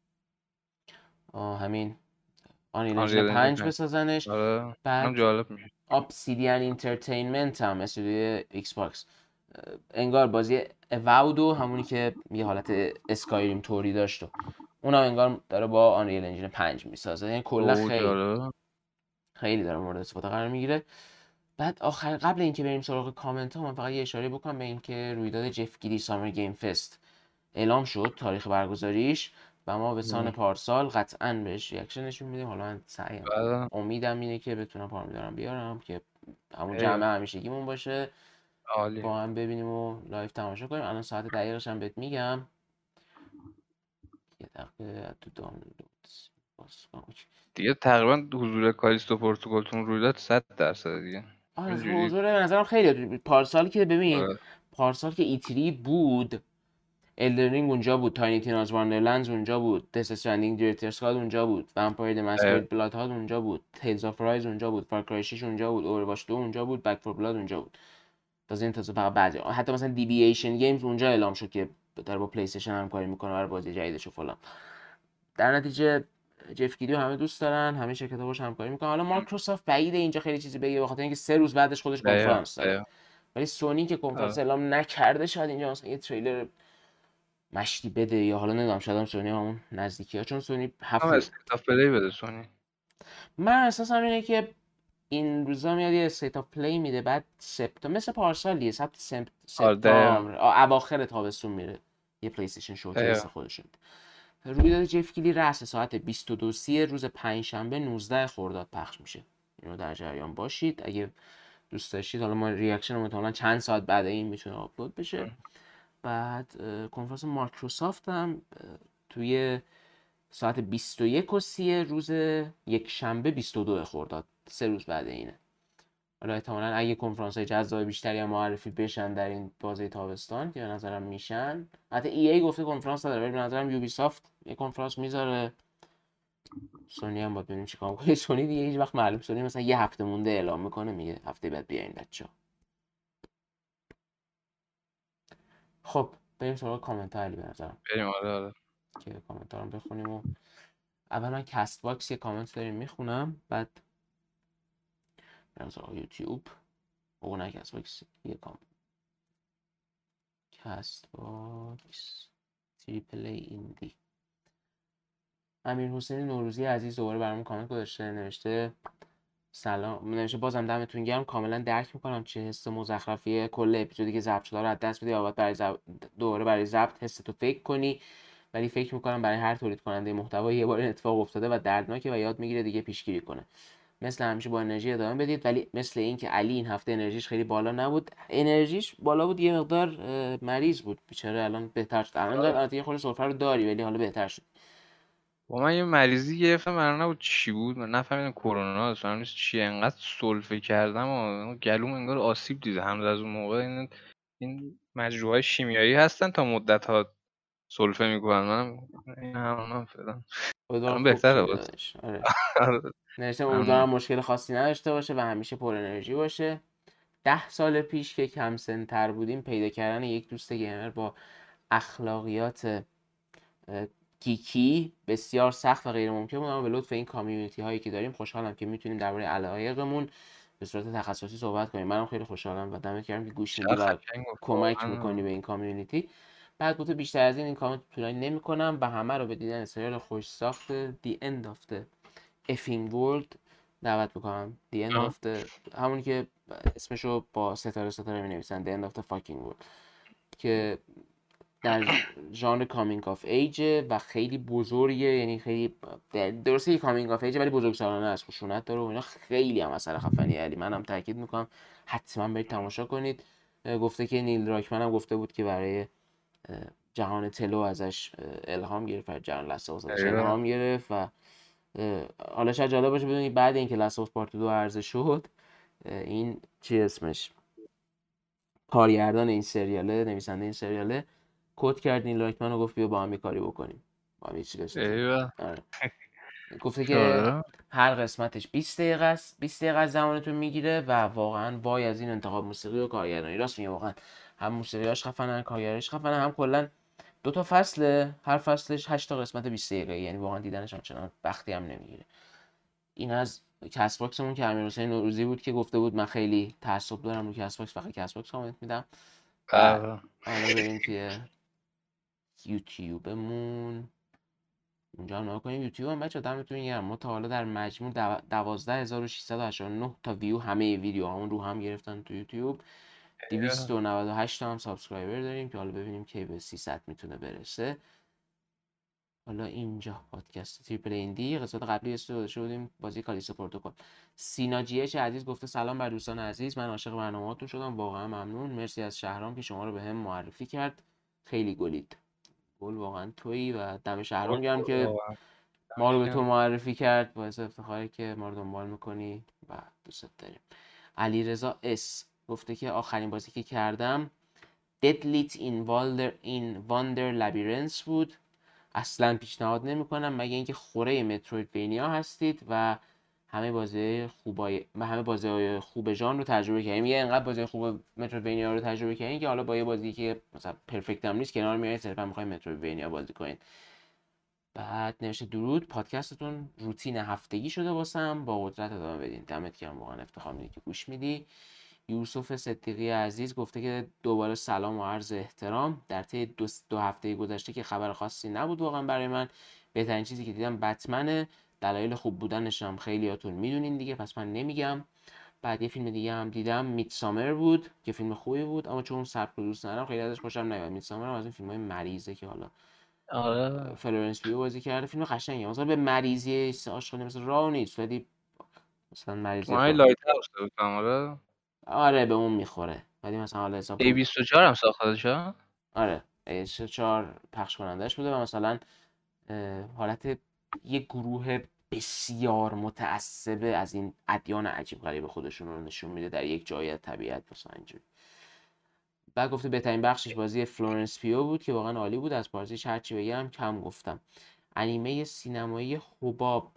همین آنریل انجین 5 بسازنش. بعد جالب میشه. Obsidian Entertainment هم استودیو ایکس باکس انگار بازی اواودو همونی که یه حالت اسکایریم توری داشت و اونم انگار داره با آنریل انجین 5 میسازه. یعنی کلا خیلی داره مورد استفاده قرار میگیره. بعد آخر قبل اینکه بریم سراغ کامنت ها، من فقط یه اشاره بکنم به اینکه رویداد جف گیری سامر گیم فست اعلام شد، تاریخ برگزاریش، و ما به سان پارسال قطعاً بهش ریاکشن نشون میدیم. حالا من سعیم امیدم اینه که بتونم پارمیدارم بیارم که همون جمع همیشگیمون باشه، با هم ببینیم و لایف تماشا کنیم. الان ساعت دقیقش هم بهت میگم دقیقه تو دانلود دیگه تقریبا حضور کالیستو پورتوگلتون روی داد 100% دیگه. آره اینجوری حضور به نظرم خیلی پارسال که ببین آره. پارسال که ایتری بود الدرینگ اونجا بود، تاینی تیناز واندرلندز اونجا بود، دس استرندینگ دیرکتر اسکات اونجا بود، ومپایر د ماسکرید بلاد هاد اونجا بود، تیلز آف رایز اونجا بود، فار کرای 6 اونجا بود، اورواچ 2 اونجا بود، بک فور بلاد اونجا بود. تازه فقط بعضی حتی مثلا دیوییشن گیمز اونجا اعلام شد که داره با پلی استیشن همکاری میکنه برای بازی جدیدش و فلان. در نتیجه جف کیلی همه دوست دارن، همه شرکت‌ها باهاش همکاری میکنن. حالا مایکروسافت بعیده اینجا خیلی چیزی بگه به خاطر اینکه 3 روز بعدش خودش کنفرانس داره. ولی سونی که کنفرانس اعلام نکرده شاید اینجا مثلا یه تریلر مشتی بده یا حالا نمیدونم شاید هم سونی همون نزدیکی ها، چون سونی هم استیت آف پلی بده سونی. من احساسم اینه که این روزا میاد یه استیت آف پلی میده بعد سپتامبر مثل پارسال دیگه سپتامبر اواخر تابستون میره یه پلی استیشن شوکیس خودشون. رویداد جف کیلی رأس ساعت 22:30 روز پنجشنبه 19 خرداد پخش میشه. اینو در جریان باشید اگه دوست داشتید. حالا ما ریاکشن احتمالاً چند ساعت بعد این میتونه آپلود بشه. بعد کنفرانس مایکروسافت هم توی ساعت 21:30 روز یک شنبه 22 خرداد 3 روز بعد اینه. حالا احتمالاً اگه کنفرانس های جذاب بیشتری هم معرفی بشن در این بازه تابستان که به نظرم میشن، حتی ای گفته کنفرانس نداره ولی به نظرم یوبیسافت یه کنفرانس میذاره. سونی هم باید ببینیم چیکار می‌کنه. سونی دیگه هیچ وقت معلوم سونی مثلا یه هفته مونده اعلام میکنه میگه هفته بعد بیاین بچه‌ها. خب بریم سراغ کامنت ها علی به نظرم. بریم آره که کامنت ها رو بخونیم و اول من کست باکس یه کامنت داریم میخونم بعد بریم سراغ یوتیوب. او نه کست باکس یه کامنت. کست باکس تریپل ای ایندی. امیر حسین نوروزی عزیز دوباره برام کامنت گذاشته، نوشته سلام، نوشته بازم دمتون گرم، کاملا درک میکنم چه حس مزخرفیه کل اپیزودی که ضبط شده رو از دست بدی یا باید دوباره برای ضبط حستو فکر کنی، ولی فکر میکنم برای هر تولید کننده محتوا یه بار این اتفاق افتاده و دردناکه و یاد میگیره دیگه پیشگیری کنه. مثل همیشه با انرژی ادامه بدید، ولی مثل این که علی این هفته انرژیش خیلی بالا نبود، انرژیش بالا بود یه مقدار مریض بود بیچاره، الان بهتر شد. الان یه خورده سرفه رو داری ولی حالا بهتر شد. با من یه مریضی گرفتم من نبود چی بود من نفهمیدم کرونا است من چی انقدر سلفه کردم و گلوم انگار آسیب دیده هم از اون موقع. این مجروحای شیمیایی هستن تا مدت ها سلفه میکنن منم این همونم فعلا الان بهتره بود. آره نوشتم امیدوارم مشکل خاصی نداشته باشه و همیشه پر انرژی باشه. 10 سال پیش که کم سن تر بودیم پیدا کردن یک دوست گیمر با اخلاقیات گیکی بسیار سخت و غیر ممکن بود، اما به لطف این کامیونیتی هایی که داریم خوشحالم که میتونیم درباره علایقمون به صورت تخصصی صحبت کنیم. منم خیلی خوشحالم و دمت گرم که گوش میدی و کمک میکنی به این کامیونیتی. بعد گفته بیشتر از این کامنت طولانی نمیکنم و همه رو به دیدن سریال خوش ساخت The End of the Effing World دعوت میکنم. The End of the همونی که اسمشو با ستاره مینویسن The End of the Fucking World که در ژانر کامینگ آف ایج و خیلی بزرگه، یعنی خیلی درسته که کامینگ آف ایج ولی بزرگسالانه است، خشونت داره و اینا، خیلی هم اثر خفنیه. علی منم تاکید میکنم حتما برید تماشا کنید. گفته که نیل دراکمن هم گفته بود که برای جهان تلو ازش الهام گرفت، جهان لساوس ازش الهام گرفت و حالا شاید جالب باشه بدونید بعد اینکه لساوس پارت 2 عرضه شد این چی اسمش کارگردان این سریاله، نویسنده این سریاله کد کرد نیل دراکمن رو، گفت بیا با هم کاری بکنیم، با هم چیزی بسازیم. گفته که هر قسمتش 20 دقیقه است، 20 دقیقه از زمانتون میگیره و واقعا وای از این انتخاب موسیقی و کارگردانی. راست میگه واقعا هم موسیقیاش خفنن، کارگردانیش خفنه، هم کلا 2 تا فصله، هر فصلش 8 تا قسمت 20 دقیقه، یعنی واقعا دیدنش آنچنان وقتی هم نمیگیره. این از کست باکسمون که امیرحسین نوروزی بود که گفته بود من خیلی تعصب دارم رو کست باکس، فقط کست باکس کامنت میدم. حالا بریم توی یوتیوبمون، اونجا هم نگاه کنیم. یوتیوب هم بچه دمتون گرم، ما تا حالا در مجموع 12689 تا ویو همه ویدیوهامون رو هم گرفتن تو یوتیوب. 298 تا هم سابسکرایبر داریم که حالا ببینیم کی به 300 میتونه برسه. حالا اینجا پادکست تریپل ایندی قسمت قبلی استفاده شدیم بازی کالیستو پروتوکل. سینا جی اچ عزیز گفته سلام بر دوستان عزیز، من عاشق برنامه‌هاتون شدم، واقعا ممنون، مرسی از شهرام که شما رو به هم معرفی کرد، خیلی گلید. گل واقعا تویی و دم شهرام گرم که ما رو به تو معرفی کرد، باعث افتخاره که ما رو دنبال میکنی و دوست داریم. علیرضا اس گفته که آخرین بازی که کردم Dead Lit in Wonder Labyrinth بود. اصلا پیشنهاد نمیکنم مگه اینکه خوره مترویدوینیا هستید و همه بازی خوب ژانر رو تجربه کردیم. یه انقدر بازی خوب مترویدوینیا رو تجربه کردیم که حالا با یه بازی که مثلا پرفکت هم نیست کنار میارید، صرفا میخواید مترویدوینیا بازی کنید. بعد نوشته درود، پادکستتون روتین هفتگی شده واسم، با قدرت ادامه بدین. دمت گرم، واقعا افتخار میدی که گوش میدی. یوسف صدیقی عزیز گفته که دوباره سلام و عرض احترام. در طی دو هفته گذشته که خبر خاصی نبود واقعا برای من. بهترین چیزی که دیدم بتمنه. دلایل خوب بودنش هم خیلیاتون میدونین دیگه، پس من نمیگم. بعد یه فیلم دیگه هم دیدم، میدسامر بود که فیلم خوبی بود، اما چون سبک رو دوست ندارم خیلی ازش خوشم نیومد. میدسامر هم از این فیلم‌های مریضه که حالا آره فلورنس پیو بازی کرده. فیلم قشنگه، مثلا به مریضی عاشقانه مثل راه نیست، ولی مثلا مریضی مای لایت هاوس بود آره. آره به اون میخوره، ولی مثلا حالا حساب کن A24 هم ساختادش. آره چهار پخش کنندش بوده و مثلا حالت یه گروه بسیار متعصبه از این ادیان عجیب غریب خودشون رو نشون میده در یک جای از طبیعت مثلا اینجوری. بعد گفته بهترین بخشش بازی فلورنس پیو بود که واقعا عالی بود، از بازیش هرچی بگم کم گفتم. انیمه سینمایی حباب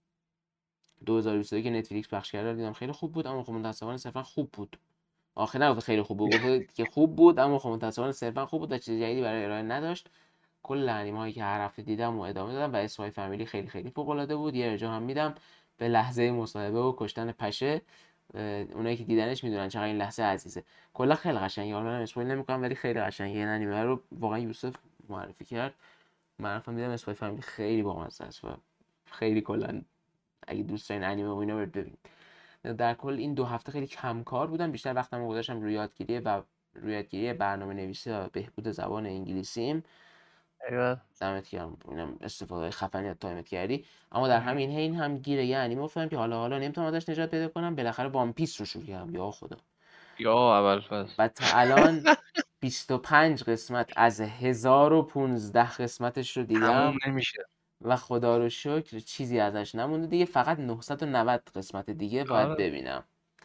2022 که نتفلیکس پخش کرده دیدم، خیلی خوب بود، اما خب متأسفانه صرفا خوب بود. آخه نگفته خیلی خوب بود، گفته که خوب بود اما خب متأسفانه صرفا خوب بود و چیز جدیدی برای ارائه نداشت. کل انیمه هایی که هر هفته دیدم و ادامه دادم و اسمای فامیلی خیلی خیلی فوق العاده بود. یه ارجاع هم میدم به لحظه مصاحبه و کشتن پشه. اونایی که دیدنش میدونن چقدر این لحظه عزیزه. کلا خیلی قشنگه، حالا من اسپویل نمیکنم ولی خیلی قشنگه. این انیمه رو واقعا یوسف معرفی کرد، من رفتم دیدم. اسمای فامیلی خیلی بامزه است و خیلی کلا اگه دوست دارین انیمه و اینا برید ببینید. در کل این دو هفته خیلی کم کار بودم، بیشتر وقتم رو گذاشتم روی یادگیری برنامه نویسی و بهبود زبان انگلیسیم. ایوه. دمت گرم، اینم استفاده خفنی از تایمت کردی. اما در همین حین هم گیر یه انیمه افتادم که حالا نمیتونم ازش نجات پیدا کنم. بالاخره وان پیس رو شروع کردم، یا خدا. یا اول فصل و تا الان 25 قسمت از 1015 قسمتش رو تموم دیدم نمیشه. و خدا رو شکر چیزی ازش نمونده دیگه. فقط 990 قسمت دیگه باید آره ببینم.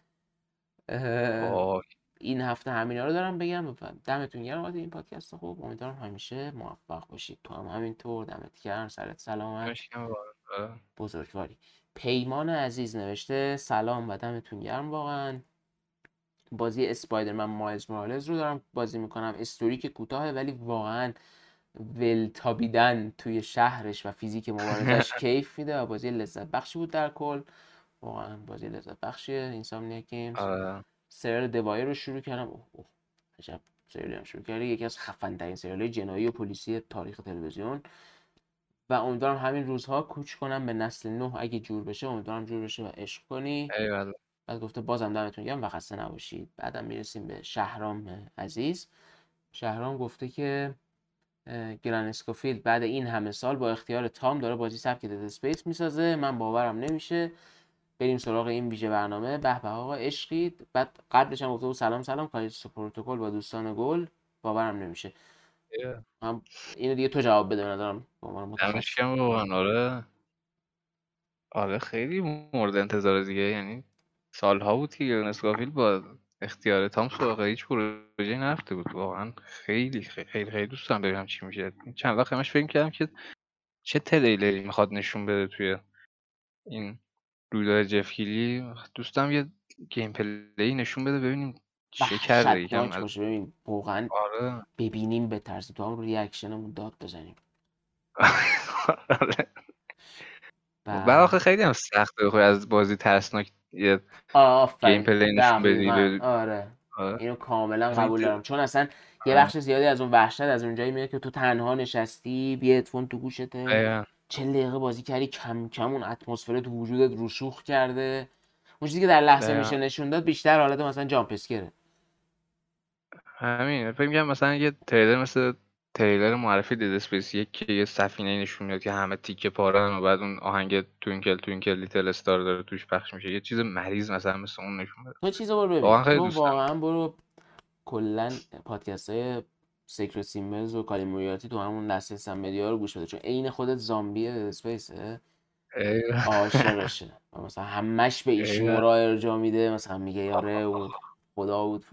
وای این هفته همینا رو دارم بگم. دمتون گرم واسه این پادکست خوب، امیدوارم همیشه موفق باشید. تو هم همینطور، دمت گرم، سرت سلامت، مشکم آره. بزرگواری. پیمان عزیز نوشته سلام و دمتون گرم واقعا. بازی اسپایدرمن مایلز مورالز رو دارم بازی میکنم. استوری که کوتاهه ولی واقعا ولتابیدن توی شهرش و فیزیک مبارزش کیف میده و بازی لذت بخشی بود. در کل واقعا بازی لذت بخشیه. اینسامنیا گیمز. آره. سریال دوایر رو شروع کردم. اوه عجب سریالی هم شروع کردی، یکی از خفن ترین سریال‌های جنایی و پلیسی تاریخ تلویزیون. و امیدوارم همین روزها کوچ کنم به نسل 9 اگه جور بشه، امیدوارم جور بشه و عشق کنی. ایوه. بعد گفته بازم دمتون گرم و خسته نباشید. بعدم میرسیم به شهرام عزیز. شهرام گفته که گران اسکوفیلد بعد این همه سال با اختیار تام داره بازی سبک دد اسپیس میسازه، من باورم نمیشه. بریم سراغ این ویژه برنامه. به به آقا عشقید. بعد قبلش هم گفته بود سلام کالیسو پروتکل با دوستان گل، باورم نمیشه. هم اینو دیگه تو جواب بده، ندارم به عنوان متخصص. دمشکم واقعا آره. آره خیلی مورد انتظار دیگه، یعنی سالها بود که گران اسکافیلد با اختیار تام سراغ هیچ پروژه‌ای نرفته بود. واقعا خیلی خیلی خیلی, خیلی دوست دارم ببینم چی میشه. چند وقت همش فکر کردم که چه تریلری میخواد نشون بده توی این رویداد جف کیلی. دوستم یه گیم پلی نشون بده ببینیم چه کرده یکم وحشتناک از. باشه، ببین واقعا آره ببینیم به طرز تو هم ریاکشنمون داد بزنیم. آره. بعد و آخه خیلی هم سخته بخوای از بازی ترسناک یه گیم آفرین پلی نشون بدی دقیقاً آره. آره. اینو کاملا اصلا قبول دارم، چون اصلا یه آره. بخش زیادی از اون وحشت از اونجایی میاد که تو تنها نشستی، بی هدفون تو گوشته، دقیقاً. 40 دقیقه بازی کردی، کم کم اون اتمسفر تو وجودت رسوخ کرده. اون چیزی که در لحظه دقیقاً. میشه نشون داد بیشتر حالت مثلا جامپ اسکره. همین فکر می‌کنم مثلا یه تریلر مثل تریلر معرفی دد اسپیس یک که یه سفینه نشون میاد که همه تیکه پاره‌ن و بعد اون آهنگ توینکل توینکل لیتل استار داره توش پخش میشه، یه چیز مریض مثلا مثل اون نشون بده. تو چیزو برو ببین، واقعا خیلی تو دوست دارم. واقعا برو کلا پادکست های سیکرت سیمبلز و کالی موریارتی تو همون دسته سم مدیا رو گوش بده، چون عین خودت زامبی اسپیسه عاشقشه مثلا همش به ایشیمورا ارجاع میده، مثلا میگه یاره اون خدا بود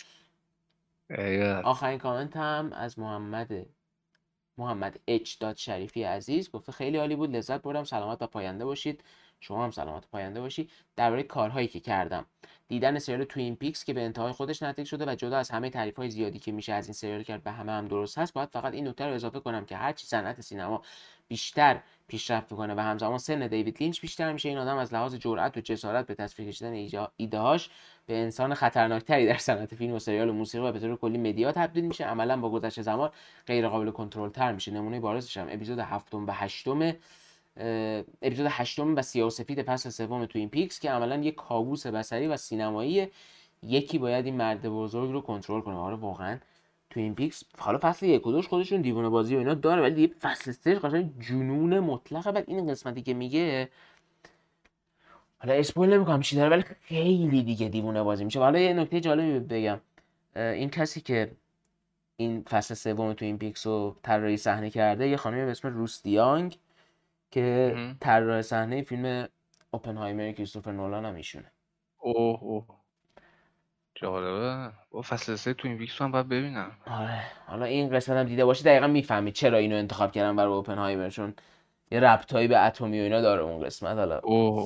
آخرین کامنت هم از محمد اچ داد شریفی عزیز گفته خیلی عالی بود، لذت بردم، سلامت و پاینده باشید. شما هم سلامت و پاینده باشی. درباره کارهایی که کردم، دیدن سریال توین پیکس که به انتهای خودش نزدیک شده و جدا از همه تعریف‌های زیادی که میشه از این سریال کرد و همه هم درست هست، باید فقط این نکته رو اضافه کنم که هرچی صنعت سینما بیشتر پیشرفت میکنه و همزمان سن دیوید لینچ بیشتر میشه، این آدم از لحاظ جرأت و جسارت به تصویر کشیدن ایده‌هاش به انسان خطرناکتری در صنعت فیلم و سریال و موسیقی و به طور کلی مدیا تبدیل میشه. عملا با گذشت زمان غیر قابل کنترل تر میشه. نمونه بارزش هم اپیزود 7 و 8 اپیزود 8 و سیاه‌وسفید فصل سوم توین پیکس که عملا یک کابوس بصری و سینمایی، یکی باید این مرد بزرگ رو کنترل کنه. آره واقعا توین پیکس حالا فصل 1 و 2 خودشون دیوونه بازی و اینا داره، ولی دیگه فصل 3 قشنگ جنون مطلقه. بعد این قسمتی که میگه، حالا اسپویل نمیکنم چی داره، ولی خیلی دیگه دیوونه بازی میشه. حالا یه نکته جالبی بگم، این کسی که این فصل سوم تو این پیکس رو طراحی صحنه کرده یه خانمی به اسم روس دیانگ که طراح صحنه فیلم اوپنهایمر کریستوفر نولان هم ایشونه. اوه جالبه. با فصل 3 تو این ویکس هم باید ببینم. آره حالا این قسمت هم دیده باشی دقیقا میفهمید چرا اینو انتخاب کردم برای اوپنهایمر، چون یه ربطایی به اتمی و اینا داره اون قسمت. حالا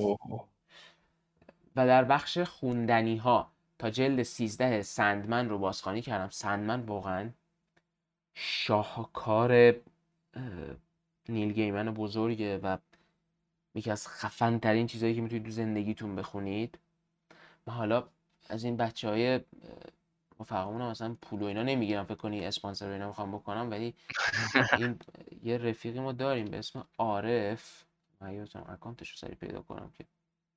و در بخش خوندنی ها تا جلد 13 سندمن رو بازخوانی کردم. سندمن واقعا شاهکار نیل گیمن بزرگه و یکی از خفن ترین چیزایی که میتونید تو زندگیتون بخونید. من حالا از این بچهای رفقامون مثلا پول و اینا نمیگیرم، فکر کنی اسپانسر اینا میخوام بکنم، ولی این یه رفیقی ما داریم به اسم عارف، من یادم اکانتش رو سریع پیدا کنم که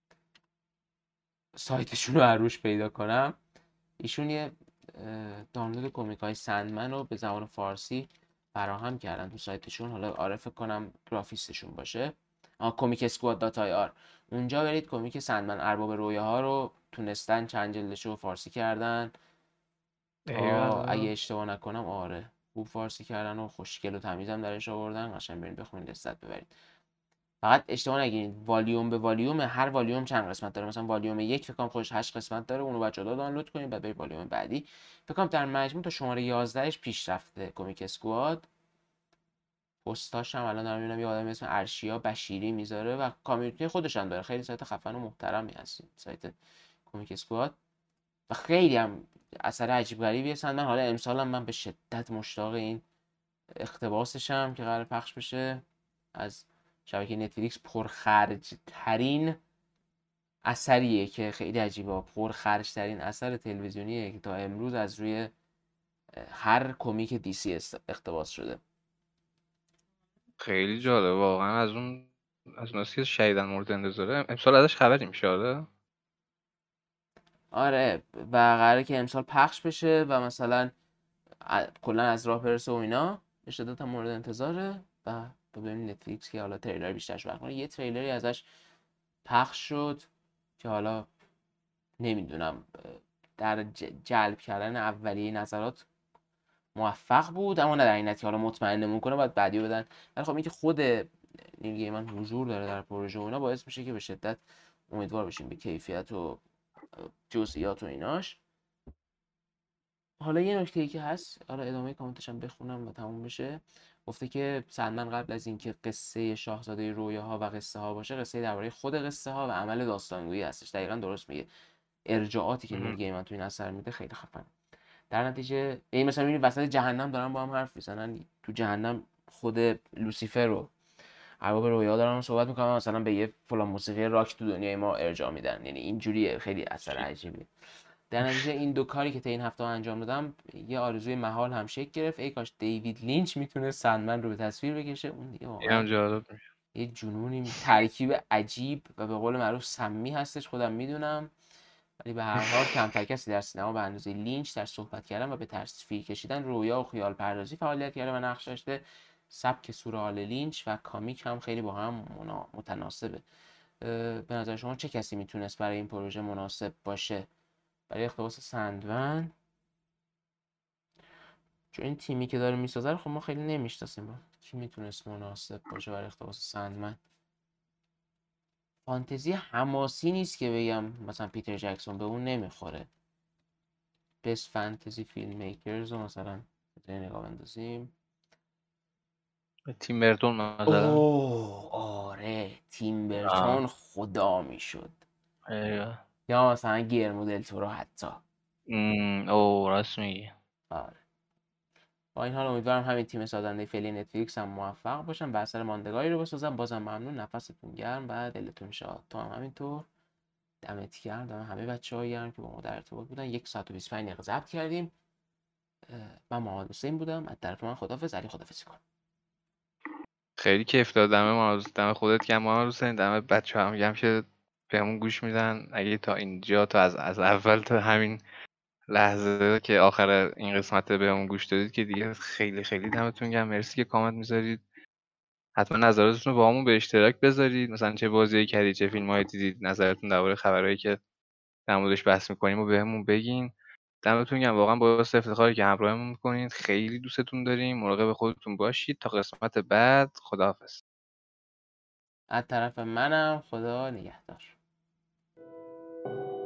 سایتشون رو روش پیدا کنم. ایشون یه دانلود کمیک های سندمن رو به زبان فارسی فراهم کردن تو سایتشون. حالا عارف فکر کنم گرافیستشون باشه، کمیک اسکواد دات آی آر. اونجا برید کمیک سندمن ارباب رویاها رو تونستن چند جلدش رو فارسی کردن تا اگه اشتباه نکنم آره خوب فارسی کردن و خوشگل و تمیزم درش آوردن. قشنگ برید بخونید لذت ببرید. فقط اشتباه نگیرید، والیوم به والیوم، هر والیوم چند قسمت داره. مثلا والیوم 1 فکر کنم خودش 8 قسمت داره، اونو بعد جدا دانلود کنید بعد برید والیوم بعدی. فکر کنم در مجموع تا شماره 11ش پیش رفته کمیک اسکواد. پستاش هم الان دارم میبینم یه آدمی اسم ارشیا بشیری میذاره و کامیونیتی خودش هم داره. خیلی سایت خفن و محترمی هست سایت کمیک اسکواد و خیلی هم اثر عجیب غریبی هستن. من حالا امسال هم من به شدت مشتاق این اقتباسشم که قرار پخش بشه. از شبکه نتفلیکس پرخرج ترین اثریه که خیلی عجیبه، پرخرج ترین اثر تلویزیونیه که تا امروز از روی هر کمیک دی سی اقتباس شده. خیلی جالبه واقعا. از اون که شهیدن مورد انتظاره امسال ازش خبری میشه. آره و قراره که امسال پخش بشه و مثلا کلا از راه برسه و اینا. به شدت هم مورد انتظاره و ببینیم نتفلیکس که حالا تریلر بیشترش برکنه. یه تریلری ازش پخش شد که حالا نمیدونم در جلب کردن اولیه نظرات موفق بود، اما نه در این نتیجه حالا مطمئن کنه باید بعدی بدن. ولی خب اینکه خود نیل گیمن حضور داره در پروژه و اینا باعث میشه که به شدت امیدوار بشیم به کیفیت و جزئیات و ایناش. حالا یه نکته ای که هست، حالا ادامه کامنتش هم بخونم و تموم بشه. گفته که سندمن قبل از اینکه قصه شاهزاده رویاها و قصه ها باشه، قصه درباره خود قصه ها و عمل داستانگویی هستش. دقیقاً درست میگه. ارجاعاتی که نیل گیمن تو این اثر میده خیلی خفن. در نتیجه این مثلا میبینی وسط جهنم دارن با هم حرف میزنن، تو جهنم خود لوسیفر رو ارباب رویا دارن صحبت میکنن، مثلا به یه فلان موسیقی راک تو دنیای ما ارجاع میدن. یعنی اینجوریه، خیلی اثر عجیبی. در نتیجه این دو کاری که تا این هفته انجام دادم یه آرزوی محال هم شکل گرفت. ای کاش دیوید لینچ میتونه سندمن رو به تصویر بکشه. اون دیگه واقعا یه جنونی، ترکیب عجیب و به قول معروف سمی هستش، خودم میدونم. ولی به هر حال کمتر کسی در سینما به اندازه لینچ در صحبت کردن و به تصویر کشیدن رویا و خیال پردازی فعالیت کرده و نقش داشته. سبک سورئال لینچ و کامیک هم خیلی با هم متناسبه. به نظر شما چه کسی میتونست برای این پروژه مناسب باشه؟ برای اقتباس سندمن چون این تیمی که داره میسازه رو خب ما خیلی نمیشناسیم. چی میتونست مناسب باشه برای اقتباس سندمن؟ فانتزی حماسی نیست که بگم مثلا پیتر جکسون به اون نمیخوره. بست فانتزی فیلم میکرز رو مثلا نگاه بندازیم. تیم برتون مثلا. اوه آره تیم برتون خدا میشد. یا مثلا گیرمو دل تورو حتی. او راست میگی. آره. با این حال امیدوارم همین تیم سازنده فعلی نتفلیکس هم موفق باشن و اثر ماندگاری رو بسازن. بازم ممنون، نفستون گرم و دلتون شاد. تو هم همینطور. دمت گرم، دم همه بچه‌ها گرم که با ما در ارتباط بودن. 1 ساعت و 25 دقیقه ضبط کردیم. من محمد حسین بودم از طرف من خداحافظ. علی خداحافظی کن. خیلی کیف داد. دم خودت گرم محمد حسین، دم بچه هم گرم که بهمون گوش میدن. اگه تا اینجا تا از اول تا همین لحظه که آخر این قسمت بهمون گوش دادید که دیگه خیلی خیلی دمتون گرم. مرسی که کامنت میذارید. حتما نظراتتون رو با همون به اشتراک بذارید، مثلا چه بازی کردید، چه فیلم‌هایی دیدید، نظرتون درباره خبرایی که در موردش بحث می‌کنیم و بهمون بگین. دمتون گرم، واقعا باعث افتخاره که همراهمون می‌کنید. خیلی دوستتون داریم. مراقب خودتون باشید. تا قسمت بعد، خداحافظ. از طرف منم خدا نگهدار.